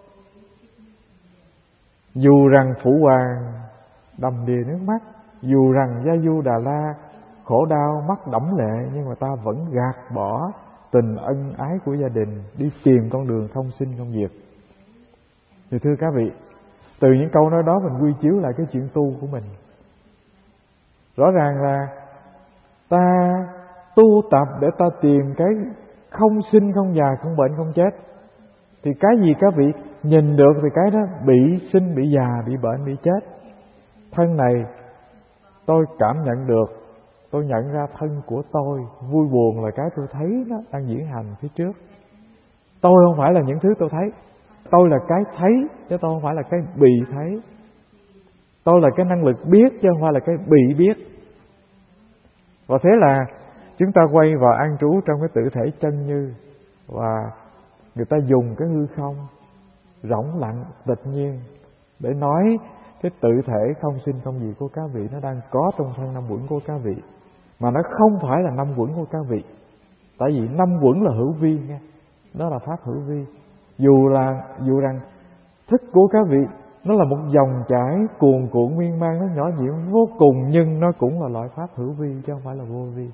Dù rằng Phụ Hoàng đầm đìa nước mắt, dù rằng Gia Du Đà La khổ đau mắt đẫm lệ, nhưng mà ta vẫn gạt bỏ tình ân ái của gia đình, đi tìm con đường không sinh không diệt. Thì thưa các vị, từ những câu nói đó mình quy chiếu lại cái chuyện tu của mình. Rõ ràng là ta tu tập để ta tìm cái không sinh, không già, không bệnh, không chết. Thì cái gì các vị nhìn được thì cái đó bị sinh, bị già, bị bệnh, bị chết. Thân này tôi cảm nhận được, tôi nhận ra thân của tôi. Vui buồn là cái tôi thấy nó đang diễn hành phía trước. Tôi không phải là những thứ tôi thấy. Tôi là cái thấy, chứ tôi không phải là cái bị thấy. Tôi là cái năng lực biết, chứ không phải là cái bị biết. Và thế là chúng ta quay vào an trú trong cái tự thể chân như. Và người ta dùng cái hư không rỗng lặng tịch nhiên để nói cái tự thể không sinh không diệt của các vị nó đang có trong thân năm uẩn của các vị. Mà nó không phải là năm uẩn của các vị. Tại vì năm uẩn là hữu vi nha. Đó là pháp hữu vi. Dù là dù rằng thức của các vị nó là một dòng chảy cuồn cuộn miên man, nó nhỏ nhiệm vô cùng, nhưng nó cũng là loại pháp hữu vi chứ không phải là vô vi.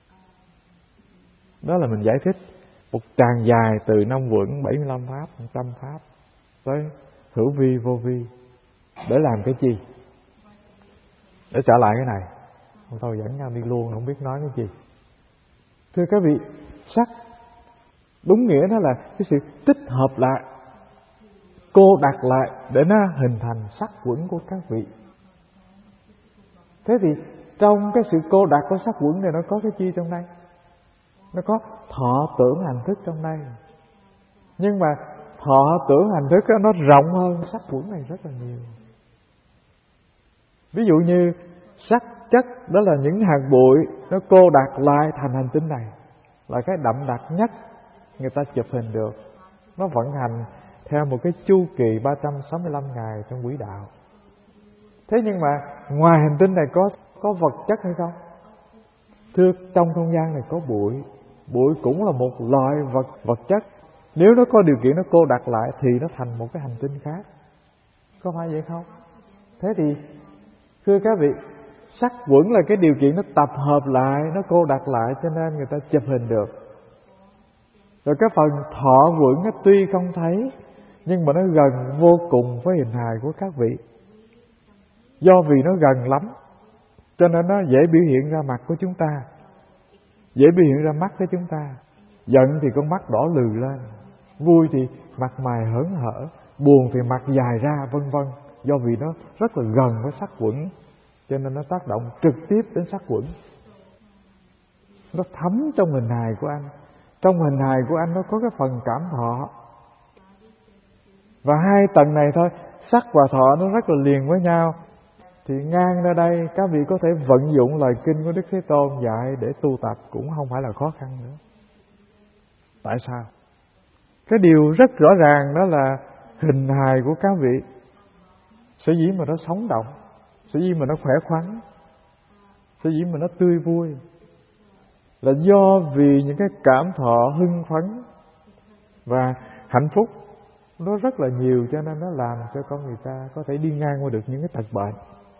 Đó là mình giải thích một tràng dài từ năm uẩn, bảy mươi lăm pháp, một trăm pháp tới hữu vi, vô vi. Để làm cái chi? Để trả lại cái này. thôi dẫn nhau đi luôn, không biết nói cái gì. Thưa các vị, sắc đúng nghĩa nó là cái sự tích hợp lại, cô đặt lại để nó hình thành sắc quẩn của các vị. Thế thì trong cái sự cô đặt của sắc quẩn này nó có cái chi trong đây? Nó có thọ tưởng hành thức trong đây. Nhưng mà thọ tưởng hành thức đó, nó rộng hơn sắc quẩn này rất là nhiều. Ví dụ như sắc chất đó là những hạt bụi, nó cô đặt lại thành hành tinh này, là cái đậm đặc nhất người ta chụp hình được. Nó vận hành theo một cái chu kỳ ba trăm sáu mươi lăm ngày trong quỹ đạo. Thế nhưng mà ngoài hành tinh này có có vật chất hay không? Thưa, trong không gian này có bụi. Bụi cũng là một loại vật vật chất. Nếu nó có điều kiện nó cô đặt lại thì nó thành một cái hành tinh khác. Có phải vậy không? Thế thì thưa các vị, sắc quẩn là cái điều kiện nó tập hợp lại, nó cô đặt lại cho nên người ta chụp hình được. Rồi cái phần thọ quẩn nó tuy không thấy nhưng mà nó gần vô cùng với hình hài của các vị. Do vì nó gần lắm cho nên nó dễ biểu hiện ra mặt của chúng ta, dễ biểu hiện ra mắt của chúng ta. Giận thì con mắt đỏ lừ lên, vui thì mặt mày hớn hở, buồn thì mặt dài ra, vân vân. Do vì nó rất là gần với sắc quẩn cho nên nó tác động trực tiếp đến sắc quẩn. Nó thấm trong hình hài của anh. Trong hình hài của anh nó có cái phần cảm thọ. Và hai tầng này thôi, sắc và thọ nó rất là liền với nhau. Thì ngang ra đây các vị có thể vận dụng lời kinh của Đức Thế Tôn dạy để tu tập cũng không phải là khó khăn nữa. Tại sao? Cái điều rất rõ ràng đó là hình hài của các vị sở dĩ mà nó sống động, sở dĩ mà nó khỏe khoắn, sở dĩ mà nó tươi vui là do vì những cái cảm thọ hưng phấn và hạnh phúc nó rất là nhiều, cho nên nó làm cho con người ta có thể đi ngang qua được những cái tật bệnh.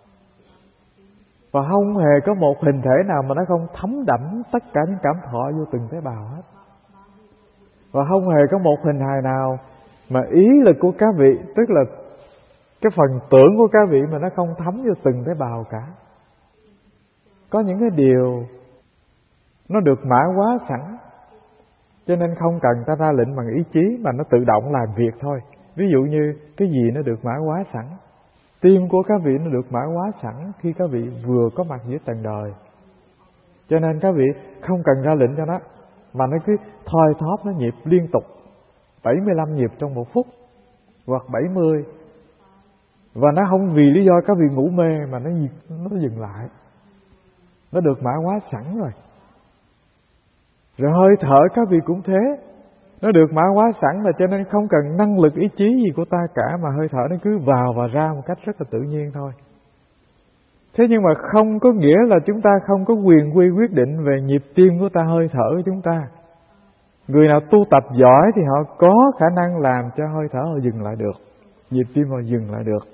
Và không hề có một hình thể nào mà nó không thấm đẫm tất cả những cảm thọ vô từng tế bào hết. Và không hề có một hình hài nào mà ý lực của các vị, tức là cái phần tưởng của các vị mà nó không thấm vô từng tế bào cả. Có những cái điều nó được mã hóa sẵn, cho nên không cần ta ra lệnh bằng ý chí mà nó tự động làm việc thôi. Ví dụ như cái gì nó được mã hóa sẵn. Tim của các vị nó được mã hóa sẵn khi các vị vừa có mặt dưới trần đời. Cho nên các vị không cần ra lệnh cho nó, mà nó cứ thoi thóp nó nhịp liên tục bảy mươi lăm nhịp trong một phút hoặc bảy mươi. Và nó không vì lý do các vị ngủ mê mà nó, nó dừng lại. Nó được mã hóa sẵn rồi. Rồi hơi thở các vị cũng thế, nó được mã hóa sẵn là cho nên không cần năng lực ý chí gì của ta cả, mà hơi thở nó cứ vào và ra một cách rất là tự nhiên thôi. Thế nhưng mà không có nghĩa là chúng ta không có quyền quy quyết định về nhịp tim của ta, hơi thở của chúng ta. Người nào tu tập giỏi thì họ có khả năng làm cho hơi thở họ dừng lại được, nhịp tim họ dừng lại được.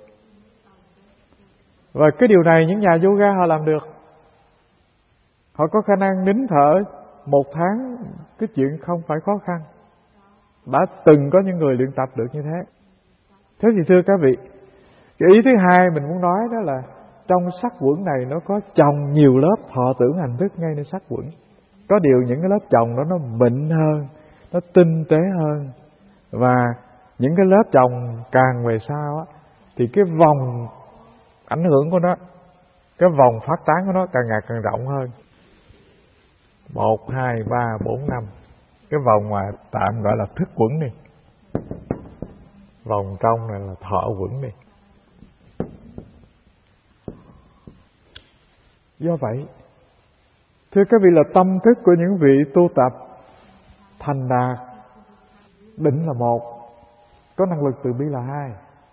Và cái điều này những nhà yoga họ làm được. Họ có khả năng nín thở một tháng, cái chuyện không phải khó khăn. Đã từng có những người luyện tập được như thế. Thế thì thưa các vị, cái ý thứ hai mình muốn nói đó là trong sắc quẩn này nó có chồng nhiều lớp thọ tưởng hành thức ngay nơi sắc quẩn. Có điều những cái lớp chồng đó nó mịn hơn, nó tinh tế hơn. Và những cái lớp chồng càng về sau á, thì cái vòng ảnh hưởng của nó, cái vòng phát tán của nó càng ngày càng rộng hơn. Một, hai, ba, bốn, năm. Cái vòng ngoài tạm gọi là thức quẩn đi. Vòng trong này là thọ quẩn đi. Do vậy, thưa các vị, là tâm thức của những vị tu tập thành đạt, định là một, có năng lực từ bi là hai.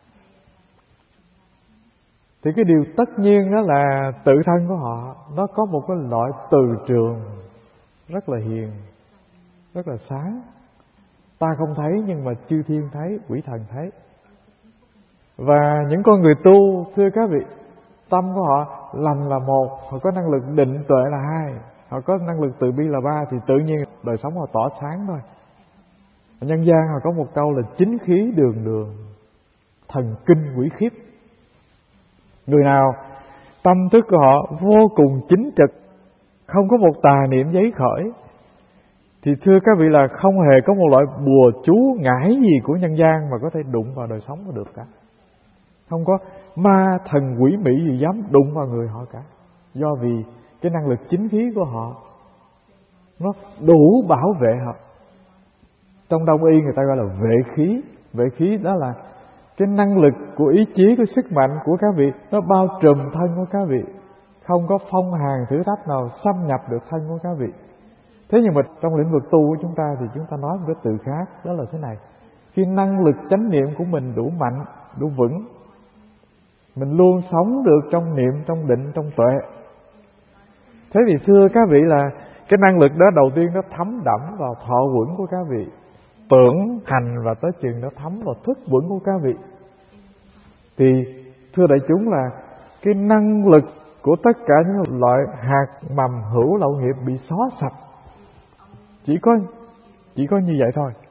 Thì cái điều tất nhiên đó là tự thân của họ nó có một cái loại từ trường rất là hiền, rất là sáng. Ta không thấy nhưng mà chư thiên thấy, quỷ thần thấy. Và những con người tu, thưa các vị, tâm của họ lành là một, họ có năng lực định tuệ là hai, họ có năng lực từ bi là ba, thì tự nhiên đời sống họ tỏ sáng thôi. Nhân gian họ có một câu là chính khí đường đường, thần kinh quỷ khiếp. Người nào Tâm thức của họ vô cùng chính trực, không có một tà niệm giấy khởi. Thì thưa các vị là không hề có một loại bùa chú ngải gì của nhân gian mà có thể đụng vào đời sống của được cả. Không có ma thần quỷ mị gì dám đụng vào người họ cả. Do vì cái năng lực chính khí của họ nó đủ bảo vệ họ. Trong Đông y người ta gọi là vệ khí. Vệ khí đó là cái năng lực của ý chí, của sức mạnh của các vị, nó bao trùm thân của các vị. Không có phong hàn thử thách nào xâm nhập được thân của các vị. Thế nhưng mà trong lĩnh vực tu của chúng ta thì chúng ta nói một cái từ khác, đó là thế này. Khi năng lực chánh niệm của mình đủ mạnh, đủ vững, mình luôn sống được trong niệm, trong định, trong tuệ. Thế thì thưa các vị là cái năng lực đó đầu tiên nó thấm đẫm vào thọ quẩn của các vị. Tưởng, hành và tới chừng nó thấm vào thức vững của các vị. Thì thưa đại chúng là cái năng lực của tất cả những loại hạt mầm hữu lậu nghiệp bị xóa sạch. Chỉ có chỉ có như vậy thôi.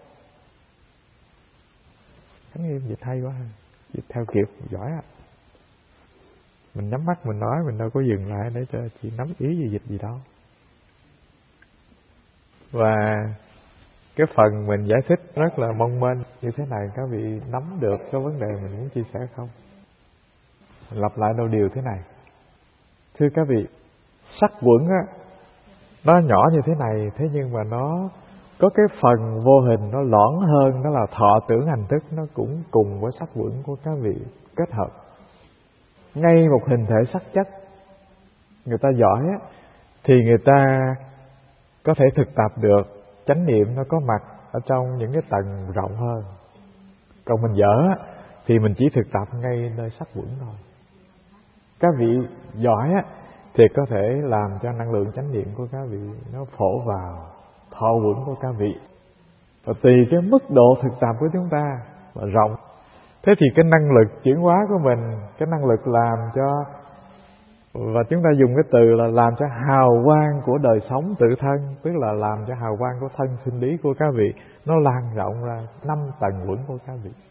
Khánh Nghiêm dịch hay quá, dịch theo kịp giỏi á. Mình nhắm mắt mình nói, mình đâu có dừng lại để cho chị nắm ý gì dịch gì đâu. Và cái phần mình giải thích rất là mong manh như thế này, các vị nắm được cái vấn đề mình muốn chia sẻ không? Mình lặp lại đôi điều thế này. Thưa các vị, sắc quẩn á, nó nhỏ như thế này, thế nhưng mà nó có cái phần vô hình nó lõn hơn, đó là thọ tưởng hành thức, nó cũng cùng với sắc quẩn của các vị kết hợp. Ngay một hình thể sắc chất, người ta giỏi á, thì người ta có thể thực tập được chánh niệm nó có mặt ở trong những cái tầng rộng hơn. Còn mình dở á, thì mình chỉ thực tập ngay nơi sắc quẩn thôi. Các vị giỏi á, thì có thể làm cho năng lượng chánh niệm của các vị nó phổ vào thọ quẩn của các vị. Và tùy cái mức độ thực tập của chúng ta mà rộng. Thế thì cái năng lực chuyển hóa của mình, cái năng lực làm cho, và chúng ta dùng cái từ là làm cho hào quang của đời sống tự thân, tức là làm cho hào quang của thân sinh lý của các vị nó lan rộng ra năm tầng quẩn của các vị.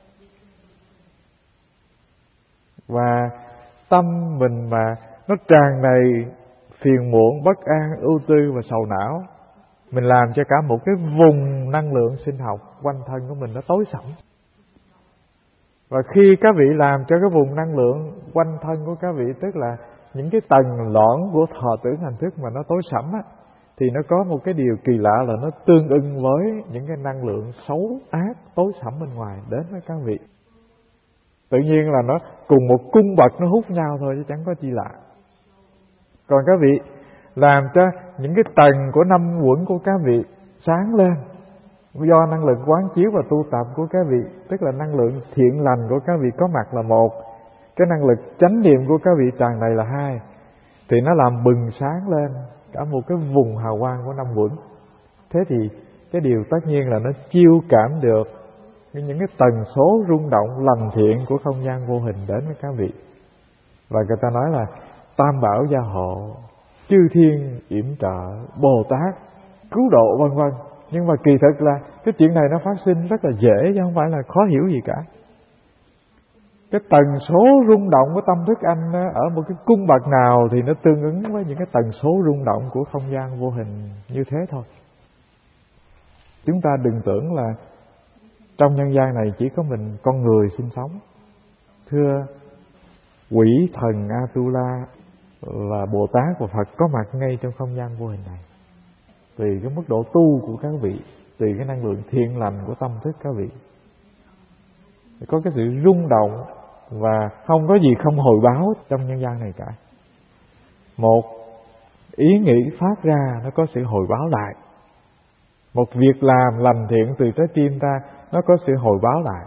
Và tâm mình mà nó tràn đầy phiền muộn, bất an, ưu tư và sầu não, mình làm cho cả một cái vùng năng lượng sinh học quanh thân của mình nó tối sẫm. Và khi các vị làm cho cái vùng năng lượng quanh thân của các vị, tức là những cái tầng lõn của thọ tưởng hành thức mà nó tối sẫm á, thì nó có một cái điều kỳ lạ là nó tương ưng với những cái năng lượng xấu ác tối sẫm bên ngoài đến với các vị. Tự nhiên là nó cùng một cung bậc nó hút nhau thôi chứ chẳng có chi lạ. Còn các vị làm cho những cái tầng của năm quẩn của các vị sáng lên do năng lực quán chiếu và tu tập của các vị, tức là năng lượng thiện lành của các vị có mặt là một, cái năng lực chánh niệm của các vị tràn đầy là hai, thì nó làm bừng sáng lên cả một cái vùng hào quang của năm quẩn. Thế thì cái điều tất nhiên là nó chiêu cảm được những cái tần số rung động lành thiện của không gian vô hình đến với các vị. Và người ta nói là tam bảo gia hộ, chư thiên yểm trợ, Bồ Tát cứu độ vân vân. Nhưng mà kỳ thực là cái chuyện này nó phát sinh rất là dễ chứ không phải là khó hiểu gì cả. Cái tần số rung động của tâm thức anh ở một cái cung bậc nào thì nó tương ứng với những cái tần số rung động của không gian vô hình như thế thôi. Chúng ta đừng tưởng là trong nhân gian này chỉ có mình con người sinh sống. Thưa quỷ thần Atula và Bồ Tát và Phật có mặt ngay trong không gian vô hình này. Tùy cái mức độ tu của các vị, tùy cái năng lượng thiện lành của tâm thức các vị, có cái sự rung động và không có gì không hồi báo trong nhân gian này cả. Một ý nghĩ phát ra nó có sự hồi báo lại. Một việc làm lành thiện từ trái tim ta nó có sự hồi báo lại.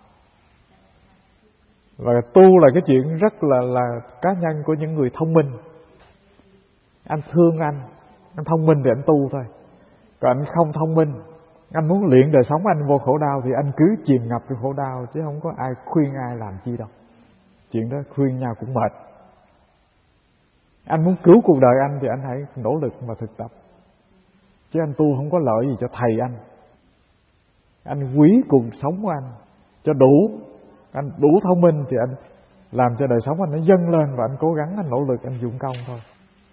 Và tu là cái chuyện rất là là cá nhân của những người thông minh. Anh thương anh, anh thông minh thì anh tu thôi. Còn anh không thông minh, anh muốn luyện đời sống anh vô khổ đau thì anh cứ chìm ngập trong khổ đau, chứ không có ai khuyên ai làm chi đâu. Chuyện đó khuyên nhau cũng mệt. Anh muốn cứu cuộc đời anh thì anh hãy nỗ lực mà thực tập, chứ anh tu không có lợi gì cho thầy anh. Anh quý cuộc sống của anh cho đủ, anh đủ thông minh thì anh làm cho đời sống anh nó dâng lên, và anh cố gắng, anh nỗ lực, anh dụng công thôi.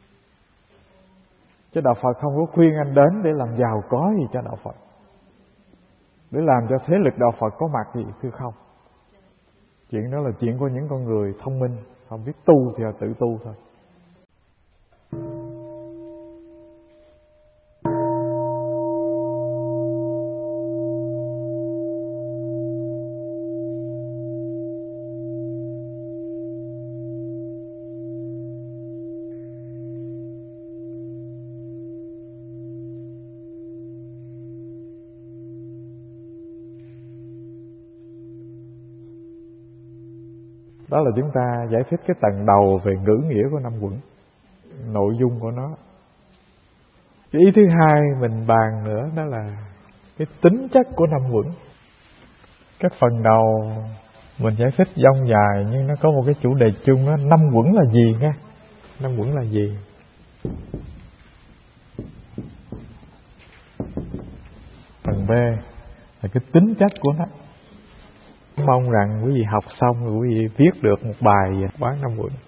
Chứ đạo Phật không có khuyên anh đến để làm giàu có gì cho đạo Phật, để làm cho thế lực đạo Phật có mặt gì, thưa không. Chuyện đó là chuyện của những con người thông minh, không biết tu thì họ tự tu thôi. Đó là chúng ta giải thích cái tầng đầu về ngữ nghĩa của năm quẩn, nội dung của nó. Cái ý thứ hai mình bàn nữa đó là cái tính chất của năm quẩn. Các phần đầu mình giải thích dông dài, nhưng nó có một cái chủ đề chung đó, năm quẩn là gì nha. Năm quẩn là gì? Phần B là cái tính chất của nó. Mong rằng quý vị học xong rồi quý vị viết được một bài về quán năm quẩn.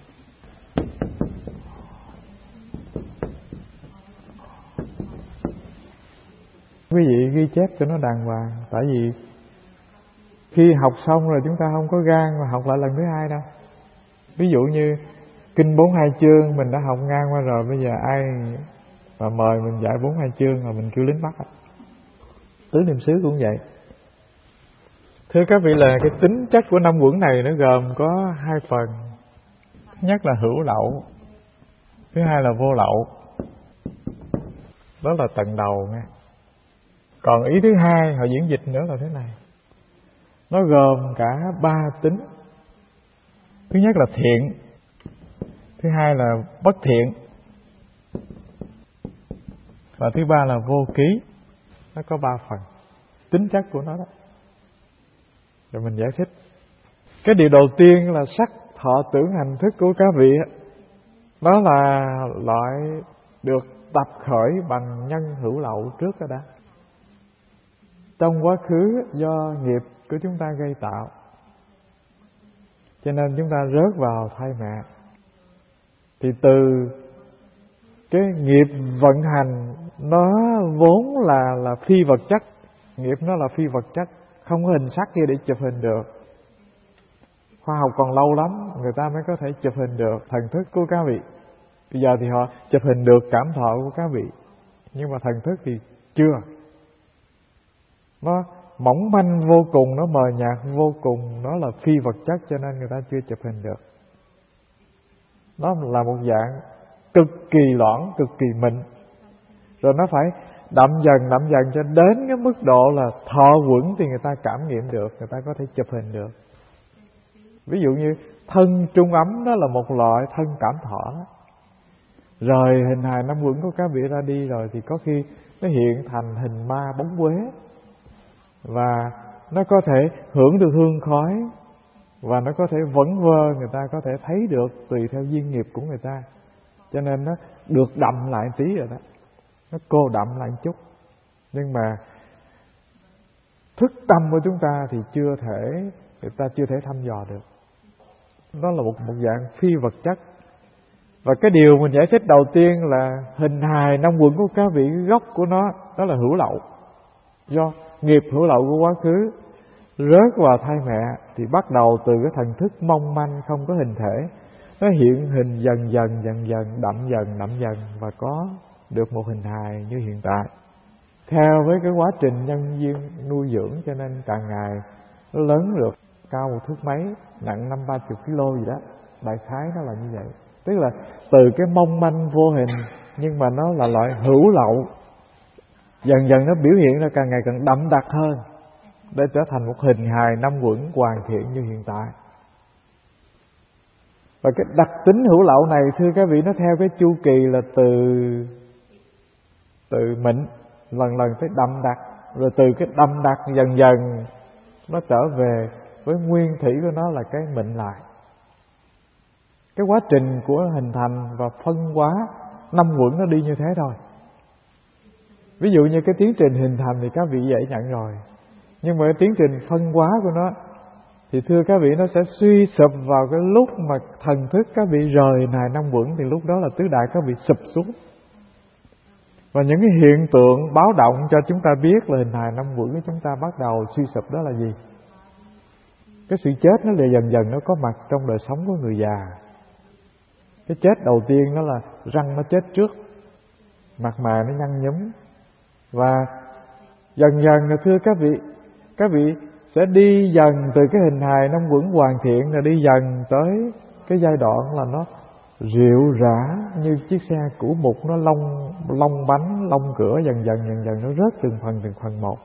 Quý vị ghi chép cho nó đàng hoàng. Tại vì khi học xong rồi chúng ta không có gan mà học lại lần thứ hai đâu. Ví dụ như kinh bốn hai chương mình đã học ngang qua rồi, bây giờ ai mà mời mình dạy bốn hai chương là mình kêu lính bắt. Tứ niệm xứ cũng vậy. Thưa các vị, là cái tính chất của năm quẩn này nó gồm có hai phần. Thứ nhất là hữu lậu, thứ hai là vô lậu. Đó là tầng đầu nha. Còn ý thứ hai họ diễn dịch nữa là thế này. Nó gồm cả ba tính. Thứ nhất là thiện, thứ hai là bất thiện, và thứ ba là vô ký. Nó có ba phần tính chất của nó đó. Rồi mình giải thích. Cái điều đầu tiên là sắc, thọ, tưởng, hành, thức của các vị. Đó là loại được tập khởi bằng nhân hữu lậu trước đó đã. Trong quá khứ do nghiệp của chúng ta gây tạo, cho nên chúng ta rớt vào thai mẹ. Thì từ cái nghiệp vận hành nó vốn là là phi vật chất. Nghiệp nó là phi vật chất, không có hình sắc kia để chụp hình được. Khoa học còn lâu lắm người ta mới có thể chụp hình được thần thức của các vị. Bây giờ thì họ chụp hình được cảm thọ của các vị, nhưng mà thần thức thì chưa. Nó mỏng manh vô cùng, nó mờ nhạt vô cùng, nó là phi vật chất, cho nên người ta chưa chụp hình được. Nó là một dạng cực kỳ loãng, cực kỳ mịn. Rồi nó phải đậm dần, đậm dần cho đến cái mức độ là thọ quẩn thì người ta cảm nghiệm được, người ta có thể chụp hình được. Ví dụ như thân trung ấm đó là một loại thân cảm thọ đó. Rồi hình hài năm quẩn của các vị ra đi rồi thì có khi nó hiện thành hình ma bóng quế, và nó có thể hưởng được hương khói, và nó có thể vẫn vơ, người ta có thể thấy được tùy theo duyên nghiệp của người ta. Cho nên nó được đậm lại tí rồi đó, nó cô đậm lại một chút. Nhưng mà thức tâm của chúng ta thì chưa thể, người ta chưa thể thăm dò được. Đó là một, một dạng phi vật chất. Và cái điều mình giải thích đầu tiên là hình hài năm quẩn của các vị, gốc của nó đó là hữu lậu. Do nghiệp hữu lậu của quá khứ rớt vào thai mẹ thì bắt đầu từ cái thần thức mong manh không có hình thể, nó hiện hình dần dần dần dần, đậm dần đậm dần, và có được một hình hài như hiện tại. Theo với cái quá trình nhân duyên nuôi dưỡng, cho nên càng ngày nó lớn được, cao một thước mấy, nặng năm ba chục kg gì đó. Đại khái nó là như vậy. Tức là từ cái mong manh vô hình, nhưng mà nó là loại hữu lậu, dần dần nó biểu hiện ra càng ngày càng đậm đặc hơn, để trở thành một hình hài năm quẩn hoàn thiện như hiện tại. Và cái đặc tính hữu lậu này, thưa các vị, nó theo cái chu kỳ là từ từ mịn lần lần tới đậm đặc, rồi từ cái đậm đặc dần dần nó trở về với nguyên thủy của nó là cái mịn lại. Cái quá trình của hình thành và phân hóa năm quẩn nó đi như thế thôi. Ví dụ như cái tiến trình hình thành thì các vị dễ nhận rồi, nhưng mà cái tiến trình phân hóa của nó Thì thưa các vị, nó sẽ suy sụp vào cái lúc mà thần thức các vị rời nài năm uẩn, thì lúc đó là tứ đại các vị sụp xuống. Và những cái hiện tượng báo động cho chúng ta biết là hình hài năm uẩn của chúng ta bắt đầu suy sụp đó là gì? Cái sự chết nó là dần dần nó có mặt trong đời sống của người già. Cái chết đầu tiên đó là răng nó chết trước, mặt mày nó nhăn nhúm. Và dần dần là thưa các vị, các vị sẽ đi dần từ cái hình hài năm uẩn hoàn thiện, rồi đi dần tới cái giai đoạn là nó rệu rã như chiếc xe cũ mục, nó lông lông bánh lông cửa, dần dần dần dần nó rớt từng phần từng phần một.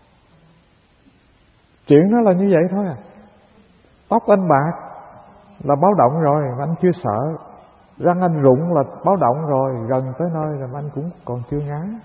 Chuyện nó là như vậy thôi à. Tóc anh bạc là báo động rồi mà anh chưa sợ, răng anh rụng là báo động rồi, gần tới nơi rồi mà anh cũng còn chưa ngán.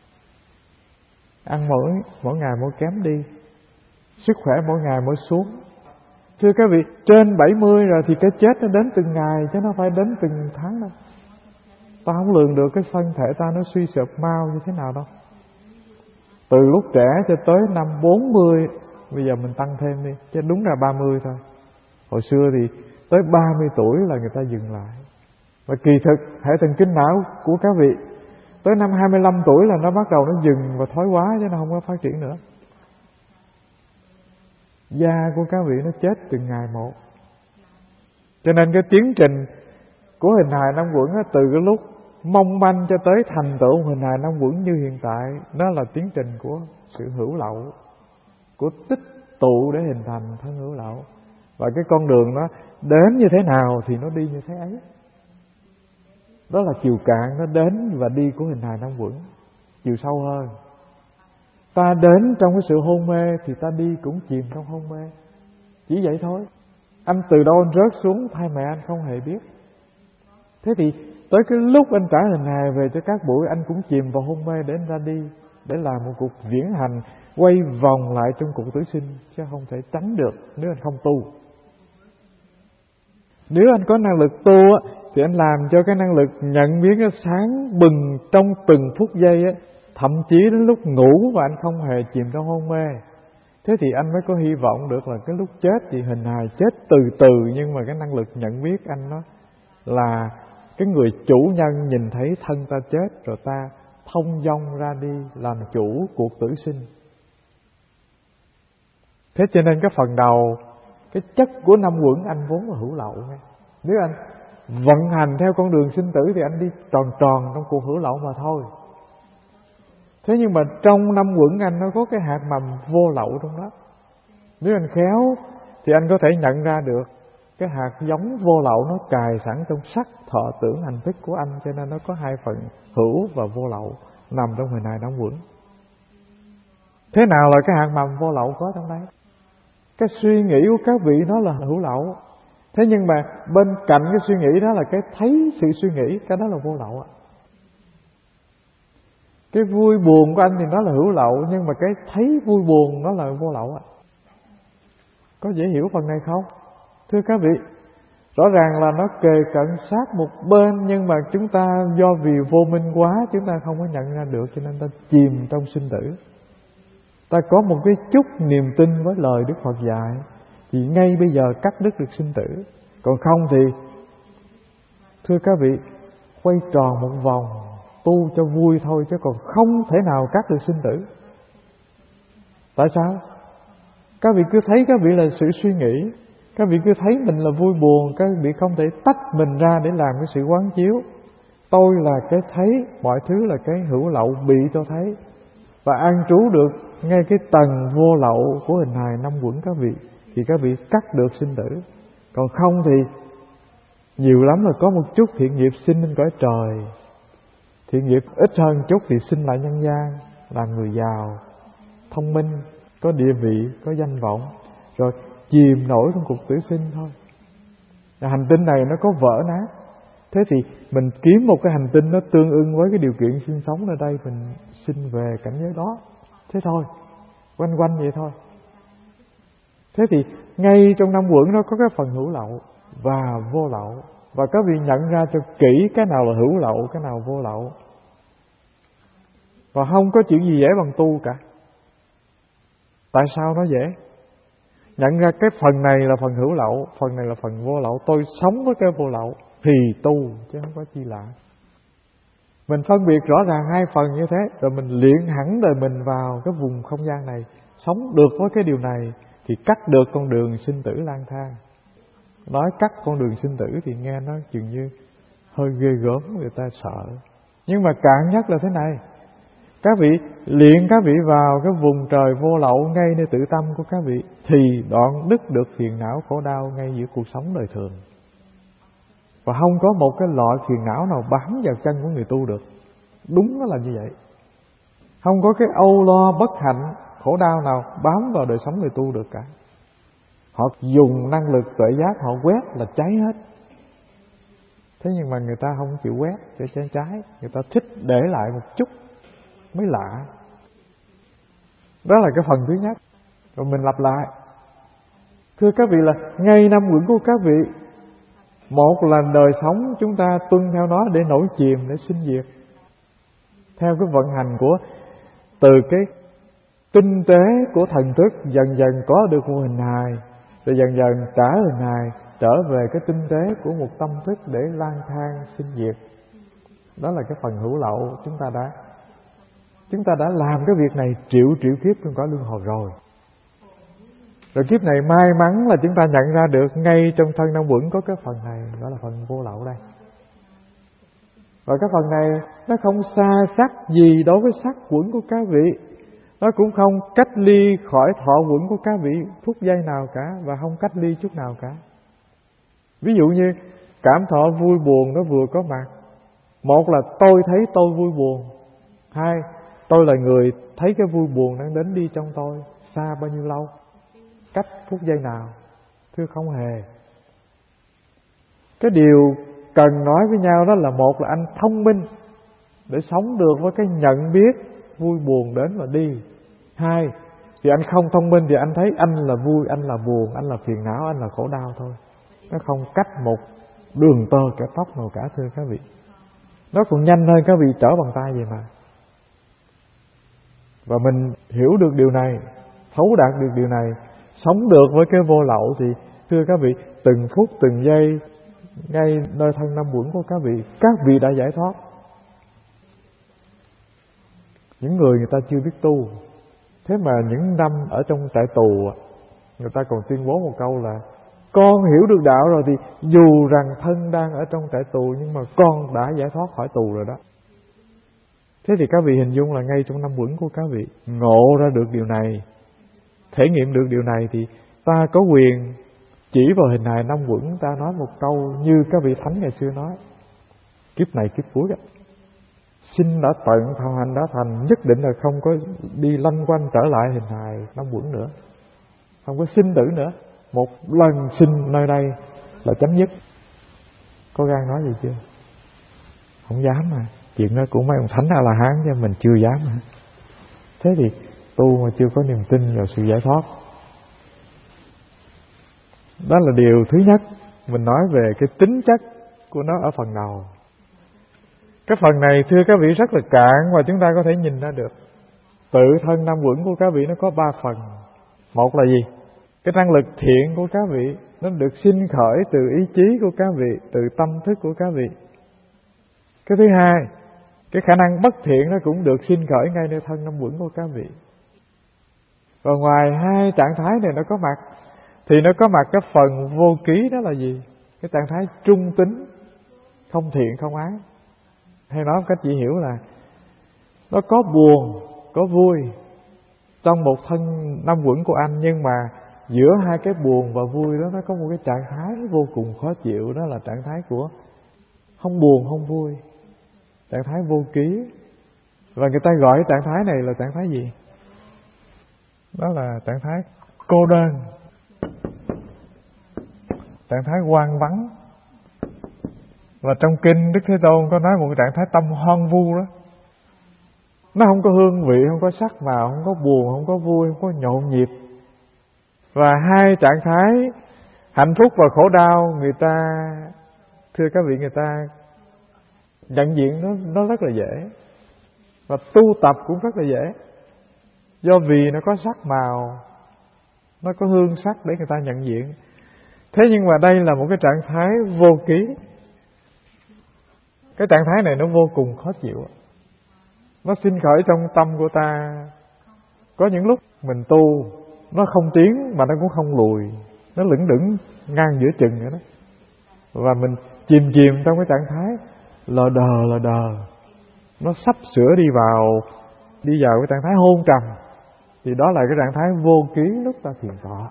Ăn mỗi mỗi ngày mỗi kém đi, sức khỏe mỗi ngày mỗi xuống. Thưa các vị, trên bảy mươi rồi thì cái chết nó đến từng ngày chứ nó phải đến từng tháng đâu. Ta không lường được cái thân thể ta nó suy sụp mau như thế nào đâu. Từ lúc trẻ cho tới năm bốn mươi, bây giờ mình tăng thêm đi, chứ đúng là ba mươi thôi. Hồi xưa thì tới ba mươi tuổi là người ta dừng lại. Và kỳ thực hệ thần kinh não của các vị tới năm hai mươi lăm tuổi là nó bắt đầu nó dừng và thoái hóa, chứ nó không có phát triển nữa. Da của các vị nó chết từng ngày một. Cho nên cái tiến trình của hình hài năm uẩn từ cái lúc mong manh cho tới thành tựu hình hài năm uẩn như hiện tại, nó là tiến trình của sự hữu lậu, của tích tụ để hình thành thân hữu lậu. Và cái con đường nó đến như thế nào thì nó đi như thế ấy. Đó là chiều cạn nó đến và đi của hình hài năm uẩn. Chiều sâu hơn, ta đến trong cái sự hôn mê thì ta đi cũng chìm trong hôn mê. Chỉ vậy thôi. Anh từ đâu anh rớt xuống thai mẹ anh không hề biết. Thế thì tới cái lúc anh trả hình hài về cho các buổi, anh cũng chìm vào hôn mê để anh ra đi, để làm một cuộc viễn hành quay vòng lại trong cuộc tử sinh, chứ không thể tránh được nếu anh không tu. Nếu anh có năng lực tu á, thì anh làm cho cái năng lực nhận biết nó sáng bừng trong từng phút giây á, thậm chí đến lúc ngủ và anh không hề chìm trong hôn mê. Thế thì anh mới có hy vọng được là cái lúc chết thì hình hài chết từ từ, nhưng mà cái năng lực nhận biết anh nó là cái người chủ nhân nhìn thấy thân ta chết rồi ta thông dong ra đi làm chủ cuộc tử sinh. Thế cho nên cái phần đầu, cái chất của năm uẩn anh vốn là hữu lậu. Nếu anh vận hành theo con đường sinh tử thì anh đi tròn tròn trong cuộc hữu lậu mà thôi. Thế nhưng mà trong năm uẩn anh nó có cái hạt mầm vô lậu trong đó. Nếu anh khéo thì anh có thể nhận ra được cái hạt giống vô lậu nó cài sẵn trong sắc, thọ, tưởng, hành thức của anh. Cho nên nó có hai phần hữu và vô lậu nằm trong hình hài năm uẩn. Thế nào là cái hạt mầm vô lậu có trong đấy? Cái suy nghĩ của các vị nó là hữu lậu. Thế nhưng mà bên cạnh cái suy nghĩ đó là cái thấy sự suy nghĩ, cái đó là vô lậu ạ. Cái vui buồn của anh thì nó là hữu lậu, nhưng mà cái thấy vui buồn nó là vô lậu ạ. Có dễ hiểu phần này không? Thưa các vị, rõ ràng là nó kề cận sát một bên, nhưng mà chúng ta do vì vô minh quá, chúng ta không có nhận ra được, cho nên ta chìm trong sinh tử. Ta có một cái chút niềm tin với lời Đức Phật dạy thì ngay bây giờ cắt đứt được sinh tử. Còn không thì thưa các vị, quay tròn một vòng tu cho vui thôi, chứ còn không thể nào cắt được sinh tử. Tại sao? Các vị cứ thấy các vị là sự suy nghĩ, các vị cứ thấy mình là vui buồn, các vị không thể tách mình ra để làm cái sự quán chiếu. Tôi là cái thấy, mọi thứ là cái hữu lậu bị cho thấy. Và an trú được ngay cái tầng vô lậu của hình hài năm uẩn các vị, thì các vị cắt được sinh tử. Còn không thì nhiều lắm là có một chút thiện nghiệp sinh lên cõi trời, thiện nghiệp ít hơn chút thì sinh lại nhân gian, làm người giàu, thông minh, có địa vị, có danh vọng, rồi chìm nổi trong cuộc tử sinh thôi. Hành tinh này nó có vỡ nát. Thế thì mình kiếm một cái hành tinh nó tương ưng với cái điều kiện sinh sống ở đây, mình sinh về cảnh giới đó. Thế thôi, quanh quanh vậy thôi. Thế thì ngay trong năm uẩn nó có cái phần hữu lậu và vô lậu. Và các vị nhận ra cho kỹ cái nào là hữu lậu, cái nào vô lậu. Và không có chuyện gì dễ bằng tu cả. Tại sao nó dễ? Nhận ra cái phần này là phần hữu lậu, phần này là phần vô lậu. Tôi sống với cái vô lậu thì tu, chứ không có chi lạ. Mình phân biệt rõ ràng hai phần như thế, rồi mình luyện hẳn đời mình vào cái vùng không gian này, sống được với cái điều này thì cắt được con đường sinh tử lang thang. Nói cắt con đường sinh tử thì nghe nó dường như hơi ghê gớm, người ta sợ. Nhưng mà cạn nhất là thế này: các vị luyện các vị vào cái vùng trời vô lậu ngay nơi tự tâm của các vị, thì đoạn đứt được phiền não khổ đau ngay giữa cuộc sống đời thường. Và không có một cái loại phiền não nào bám vào chân của người tu được. Đúng nó là như vậy. Không có cái âu lo bất hạnh khổ đau nào bám vào đời sống người tu được cả. Họ dùng năng lực tuệ giác họ quét là cháy hết. Thế nhưng mà người ta không chịu quét để cháy cháy, người ta thích để lại một chút mới lạ. Đó là cái phần thứ nhất. Rồi mình lặp lại. Thưa các vị là ngay năm quẩn của các vị, một là đời sống chúng ta tuân theo nó để nổi chìm, để sinh diệt, theo cái vận hành của từ cái tinh tế của thần thức dần dần có được một hình hài, rồi dần dần trả hình hài trở về cái tinh tế của một tâm thức để lang thang sinh diệt. Đó là cái phần hữu lậu chúng ta đã chúng ta đã làm cái việc này triệu triệu kiếp trong cõi luân hồi rồi. Rồi kiếp này may mắn là chúng ta nhận ra được ngay trong thân năm uẩn có cái phần này, đó là phần vô lậu đây. Và cái phần này nó không xa sắc gì đối với sắc uẩn của các vị, nó cũng không cách ly khỏi thọ uẩn của các vị phút giây nào cả, và không cách ly chút nào cả. Ví dụ như cảm thọ vui buồn nó vừa có mặt. Một là tôi thấy tôi vui buồn. Hai, tôi là người thấy cái vui buồn đang đến đi trong tôi. Xa bao nhiêu lâu, cách phút giây nào? Thưa không hề. Cái điều cần nói với nhau đó là một là anh thông minh để sống được với cái nhận biết vui buồn đến và đi. Hai, thì anh không thông minh thì anh thấy anh là vui, anh là buồn, anh là phiền não, anh là khổ đau thôi. Nó không cách một đường tơ kẻ tóc nào cả, thưa các vị. Nó còn nhanh hơn các vị trở bằng tay vậy mà. Và mình hiểu được điều này, thấu đạt được điều này, sống được với cái vô lậu thì thưa các vị, từng phút từng giây ngay nơi thân năm uẩn của các vị, các vị đã giải thoát. Những người người ta chưa biết tu, thế mà những năm ở trong trại tù, người ta còn tuyên bố một câu là con hiểu được đạo rồi thì dù rằng thân đang ở trong trại tù nhưng mà con đã giải thoát khỏi tù rồi đó. Thế thì các vị hình dung là ngay trong năm uẩn của các vị ngộ ra được điều này, thể nghiệm được điều này thì ta có quyền chỉ vào hình hài năm uẩn, ta nói một câu như các vị thánh ngày xưa nói: kiếp này kiếp cuối đó, sinh đã tận, thọ hành đã thành, nhất định là không có đi lanh quanh trở lại hình hài năm uẩn nữa, không có sinh tử nữa. Một lần sinh nơi đây là chấm dứt. Có gan nói gì chưa? Không dám mà. Chuyện đó của mấy ông thánh A La Hán chứ mình chưa dám mà. Thế thì tu mà chưa có niềm tin vào sự giải thoát. Đó là điều thứ nhất. Mình nói về cái tính chất của nó ở phần đầu. Cái phần này thưa các vị rất là cạn và chúng ta có thể nhìn ra được. Tự thân năm uẩn của các vị nó có ba phần. Một là gì? Cái năng lực thiện của các vị nó được sinh khởi từ ý chí của các vị, từ tâm thức của các vị. Cái thứ hai, cái khả năng bất thiện nó cũng được sinh khởi ngay nơi thân năm uẩn của các vị. Và ngoài hai trạng thái này nó có mặt, thì nó có mặt cái phần vô ký, đó là gì? Cái trạng thái trung tính, không thiện không ái. Hay nói một cách dễ hiểu là nó có buồn, có vui trong một thân năm uẩn của anh, nhưng mà giữa hai cái buồn và vui đó nó có một cái trạng thái vô cùng khó chịu, đó là trạng thái của không buồn không vui, trạng thái vô ký. Và người ta gọi cái trạng thái này là trạng thái gì? Đó là trạng thái cô đơn, trạng thái hoang vắng. Và trong kinh Đức Thế Tôn có nói một cái trạng thái tâm hoang vu đó. Nó không có hương vị, không có sắc màu, không có buồn, không có vui, không có nhộn nhịp. Và hai trạng thái hạnh phúc và khổ đau, người ta, thưa các vị, người ta nhận diện nó, nó rất là dễ. Và tu tập cũng rất là dễ. Do vì nó có sắc màu, nó có hương sắc để người ta nhận diện. Thế nhưng mà đây là một cái trạng thái vô ký. Cái trạng thái này nó vô cùng khó chịu. Nó sinh khởi trong tâm của ta. Có những lúc mình tu nó không tiến mà nó cũng không lùi, nó lững đững ngang giữa chừng vậy đó. Và mình chìm chìm trong cái trạng thái lờ đờ lờ đờ. Nó sắp sửa đi vào Đi vào cái trạng thái hôn trầm. Thì đó là cái trạng thái vô ký lúc ta thiền tọa.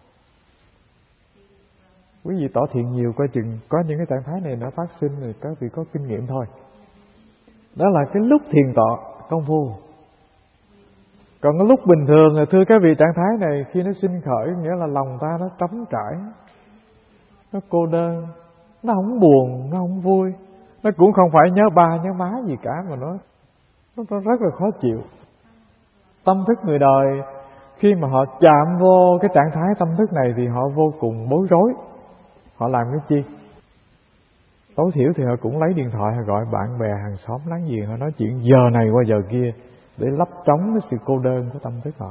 Quý vị tỏ thiện nhiều coi chừng có những cái trạng thái này nó phát sinh rồi các vị có kinh nghiệm thôi. Đó là cái lúc thiền tọa công phu. Còn cái lúc bình thường là thưa các vị, trạng thái này khi nó sinh khởi nghĩa là lòng ta nó trống trải, nó cô đơn, nó không buồn, nó không vui, nó cũng không phải nhớ ba nhớ má gì cả, mà nó nó rất là khó chịu. Tâm thức người đời khi mà họ chạm vô cái trạng thái tâm thức này thì họ vô cùng bối rối. Họ làm cái chi? Tối thiểu thì họ cũng lấy điện thoại, họ gọi bạn bè hàng xóm láng giềng, họ nói chuyện giờ này qua giờ kia để lấp trống cái sự cô đơn của tâm thức họ.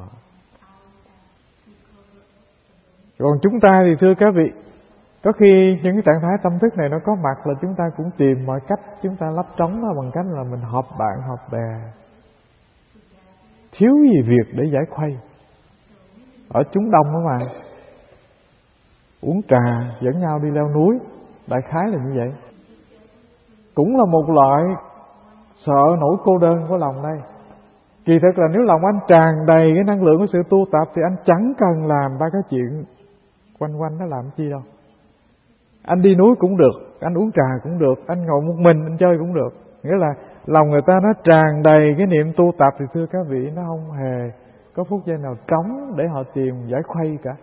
Còn chúng ta thì thưa các vị, có khi những cái trạng thái tâm thức này nó có mặt là chúng ta cũng tìm mọi cách chúng ta lấp trống nó bằng cách là mình họp bạn họp bè. Thiếu gì việc để giải khuây. Ở chúng đông đó mà, uống trà dẫn nhau đi leo núi, đại khái là như vậy. Cũng là một loại sợ nỗi cô đơn của lòng đây. Kỳ thực là nếu lòng anh tràn đầy cái năng lượng của sự tu tập thì anh chẳng cần làm ba cái chuyện quanh quanh nó làm chi đâu. Anh đi núi cũng được, anh uống trà cũng được, anh ngồi một mình anh chơi cũng được. Nghĩa là lòng người ta nó tràn đầy cái niệm tu tập thì thưa các vị, nó không hề có phút giây nào trống để họ tìm giải khuây cả.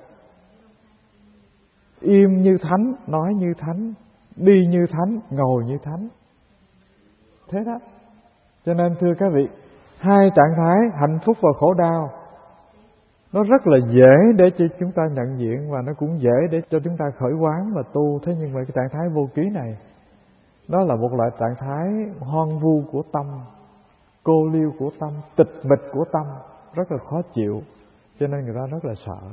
Im như thánh, nói như thánh, đi như thánh, ngồi như thánh. Thế đó. Cho nên thưa các vị, hai trạng thái hạnh phúc và khổ đau nó rất là dễ để cho chúng ta nhận diện, và nó cũng dễ để cho chúng ta khởi quán và tu. Thế nhưng mà cái trạng thái vô ký này, đó là một loại trạng thái hoang vu của tâm, cô liêu của tâm, tịch mịch của tâm, rất là khó chịu. Cho nên người ta rất là sợ.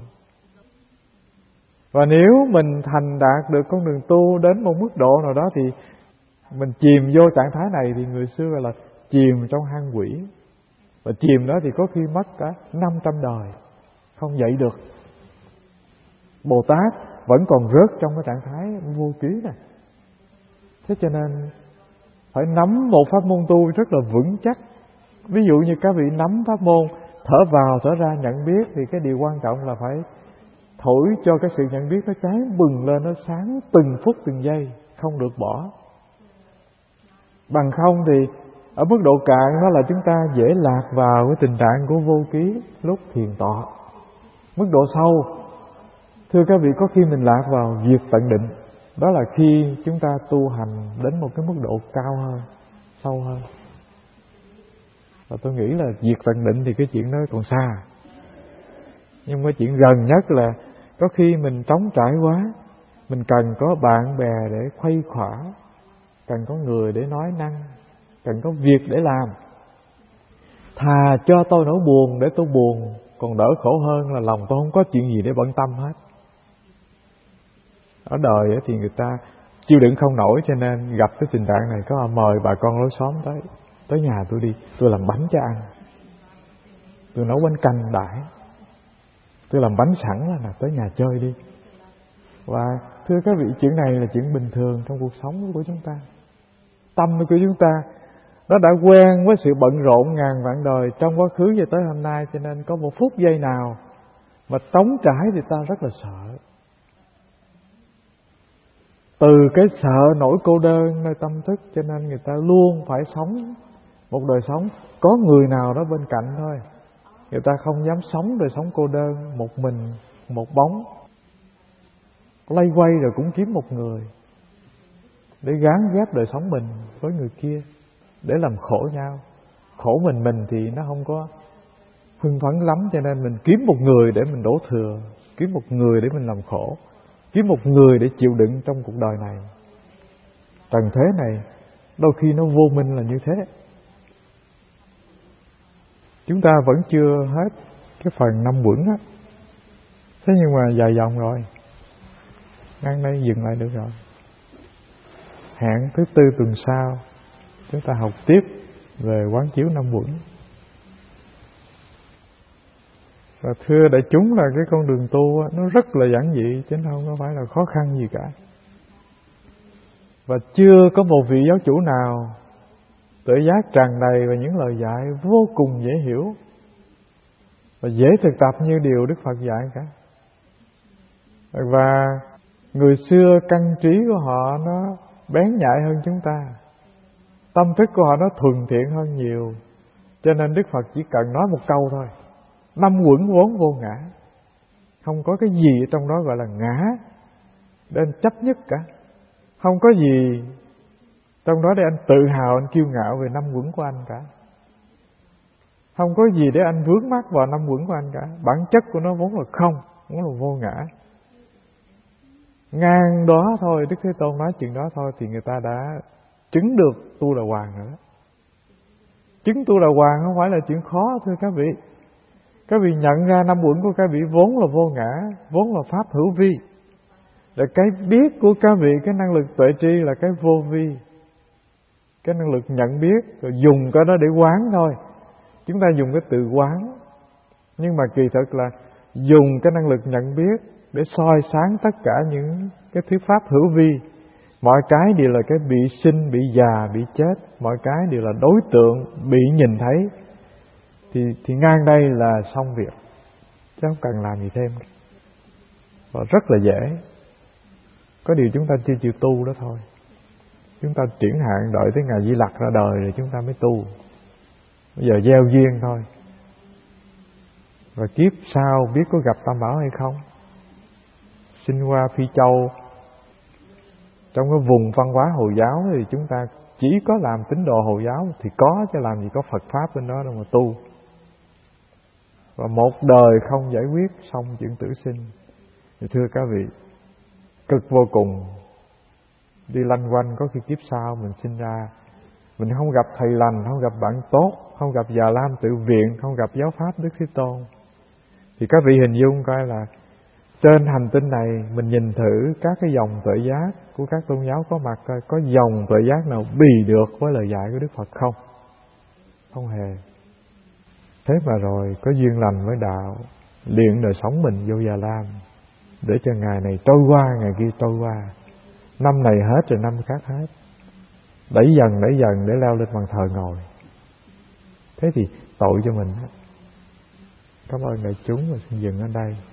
Và nếu mình thành đạt được con đường tu đến một mức độ nào đó thì mình chìm vô trạng thái này thì người xưa gọi là chìm trong hang quỷ. Và chìm đó thì có khi mất cả năm trăm đời không dậy được. Bồ Tát vẫn còn rớt trong cái trạng thái vô ký này. Thế cho nên phải nắm một pháp môn tu rất là vững chắc. Ví dụ như các vị nắm pháp môn thở vào thở ra nhận biết, thì cái điều quan trọng là phải thổi cho cái sự nhận biết nó cháy bừng lên, nó sáng từng phút từng giây, không được bỏ. Bằng không thì ở mức độ cạn đó là chúng ta dễ lạc vào cái tình trạng của vô ký lúc thiền tọa. Mức độ sâu, thưa các vị, có khi mình lạc vào diệt tận định. Đó là khi chúng ta tu hành đến một cái mức độ cao hơn, sâu hơn. Và tôi nghĩ là diệt tận định thì cái chuyện đó còn xa. Nhưng mà chuyện gần nhất là có khi mình trống trải quá, mình cần có bạn bè để khuây khỏa, cần có người để nói năng, cần có việc để làm. Thà cho tôi nỗi buồn để tôi buồn, còn đỡ khổ hơn là lòng tôi không có chuyện gì để bận tâm hết. Ở đời thì người ta chịu đựng không nổi, cho nên gặp cái tình trạng này có mời bà con lối xóm tới tới nhà tôi đi, tôi làm bánh cho ăn, tôi nấu bánh canh đãi, tôi làm bánh sẵn là, là tới nhà chơi đi. Và thưa các vị, chuyện này là chuyện bình thường trong cuộc sống của chúng ta. Tâm của chúng ta nó đã quen với sự bận rộn ngàn vạn đời trong quá khứ và tới hôm nay, cho nên có một phút giây nào mà trống trải thì ta rất là sợ. Từ cái sợ nỗi cô đơn nơi tâm thức, cho nên người ta luôn phải sống một đời sống có người nào đó bên cạnh thôi. Người ta không dám sống đời sống cô đơn, một mình, một bóng. Lay quay rồi cũng kiếm một người để gán ghép đời sống mình với người kia, để làm khổ nhau. Khổ mình mình thì nó không có hưng phấn lắm, cho nên mình kiếm một người để mình đổ thừa, kiếm một người để mình làm khổ, kiếm một người để chịu đựng trong cuộc đời này. Trần thế này đôi khi nó vô minh là như thế. Chúng ta vẫn chưa hết cái phần năm uẩn á. Thế nhưng mà dài dòng rồi, ngắn đây dừng lại được rồi. Hẹn thứ tư tuần sau chúng ta học tiếp về quán chiếu năm uẩn. Và thưa đại chúng là cái con đường tu nó rất là giản dị, chứ không có phải là khó khăn gì cả. Và chưa có một vị giáo chủ nào tự giác tràn đầy và những lời dạy vô cùng dễ hiểu và dễ thực tập như điều Đức Phật dạy cả. Và người xưa căn trí của họ nó bén nhạy hơn chúng ta, tâm thức của họ nó thuần thiện hơn nhiều, cho nên Đức Phật chỉ cần nói một câu thôi: năm uẩn vốn vô ngã. Không có cái gì ở trong đó gọi là ngã để anh chấp nhất cả. Không có gì trong đó để anh tự hào, anh kiêu ngạo về năm uẩn của anh cả. Không có gì để anh vướng mắc vào năm uẩn của anh cả. Bản chất của nó vốn là không, vốn là vô ngã. Ngang đó thôi, Đức Thế Tôn nói chuyện đó thôi thì người ta đã chứng được Tu Đà Hoàng rồi đó. Chứng Tu Đà Hoàng không phải là chuyện khó thưa các vị. Các vị nhận ra năm uẩn của các vị vốn là vô ngã, vốn là pháp hữu vi. Là cái biết của các vị, cái năng lực tuệ tri là cái vô vi, cái năng lực nhận biết, rồi dùng cái đó để quán thôi. Chúng ta dùng cái từ quán, nhưng mà kỳ thực là dùng cái năng lực nhận biết để soi sáng tất cả những cái thuyết pháp hữu vi. Mọi cái đều là cái bị sinh, bị già, bị chết. Mọi cái đều là đối tượng bị nhìn thấy. Thì, thì ngang đây là xong việc, chứ không cần làm gì thêm. Và rất là dễ. Có điều chúng ta chưa chịu tu đó thôi. Chúng ta triển hạn đợi tới ngày Di Lặc ra đời rồi chúng ta mới tu. Bây giờ gieo duyên thôi. Và kiếp sau biết có gặp Tam Bảo hay không. Sinh qua Phi Châu, trong cái vùng văn hóa Hồi giáo thì chúng ta chỉ có làm tín đồ Hồi giáo thì có, chứ làm gì có Phật Pháp bên đó đâu mà tu. Và một đời không giải quyết xong chuyện tử sinh. Thì thưa các vị, cực vô cùng. Đi lanh quanh có khi kiếp sau mình sinh ra, mình không gặp thầy lành, không gặp bạn tốt, không gặp Già Lam Tự Viện, không gặp giáo pháp Đức Thế Tôn. Thì các vị hình dung coi là trên hành tinh này mình nhìn thử các cái dòng tuệ giác của các tôn giáo có mặt coi có dòng tuệ giác nào bì được với lời dạy của Đức Phật không? Không hề. Thế mà rồi có duyên lành với đạo, luyện đời sống mình vô Già Lam để cho ngày này trôi qua, ngày kia trôi qua, năm này hết rồi năm khác hết, đẩy dần đẩy dần để leo lên bàn thờ ngồi. Thế thì tội cho mình. Cảm ơn đại chúng và xin dừng ở đây.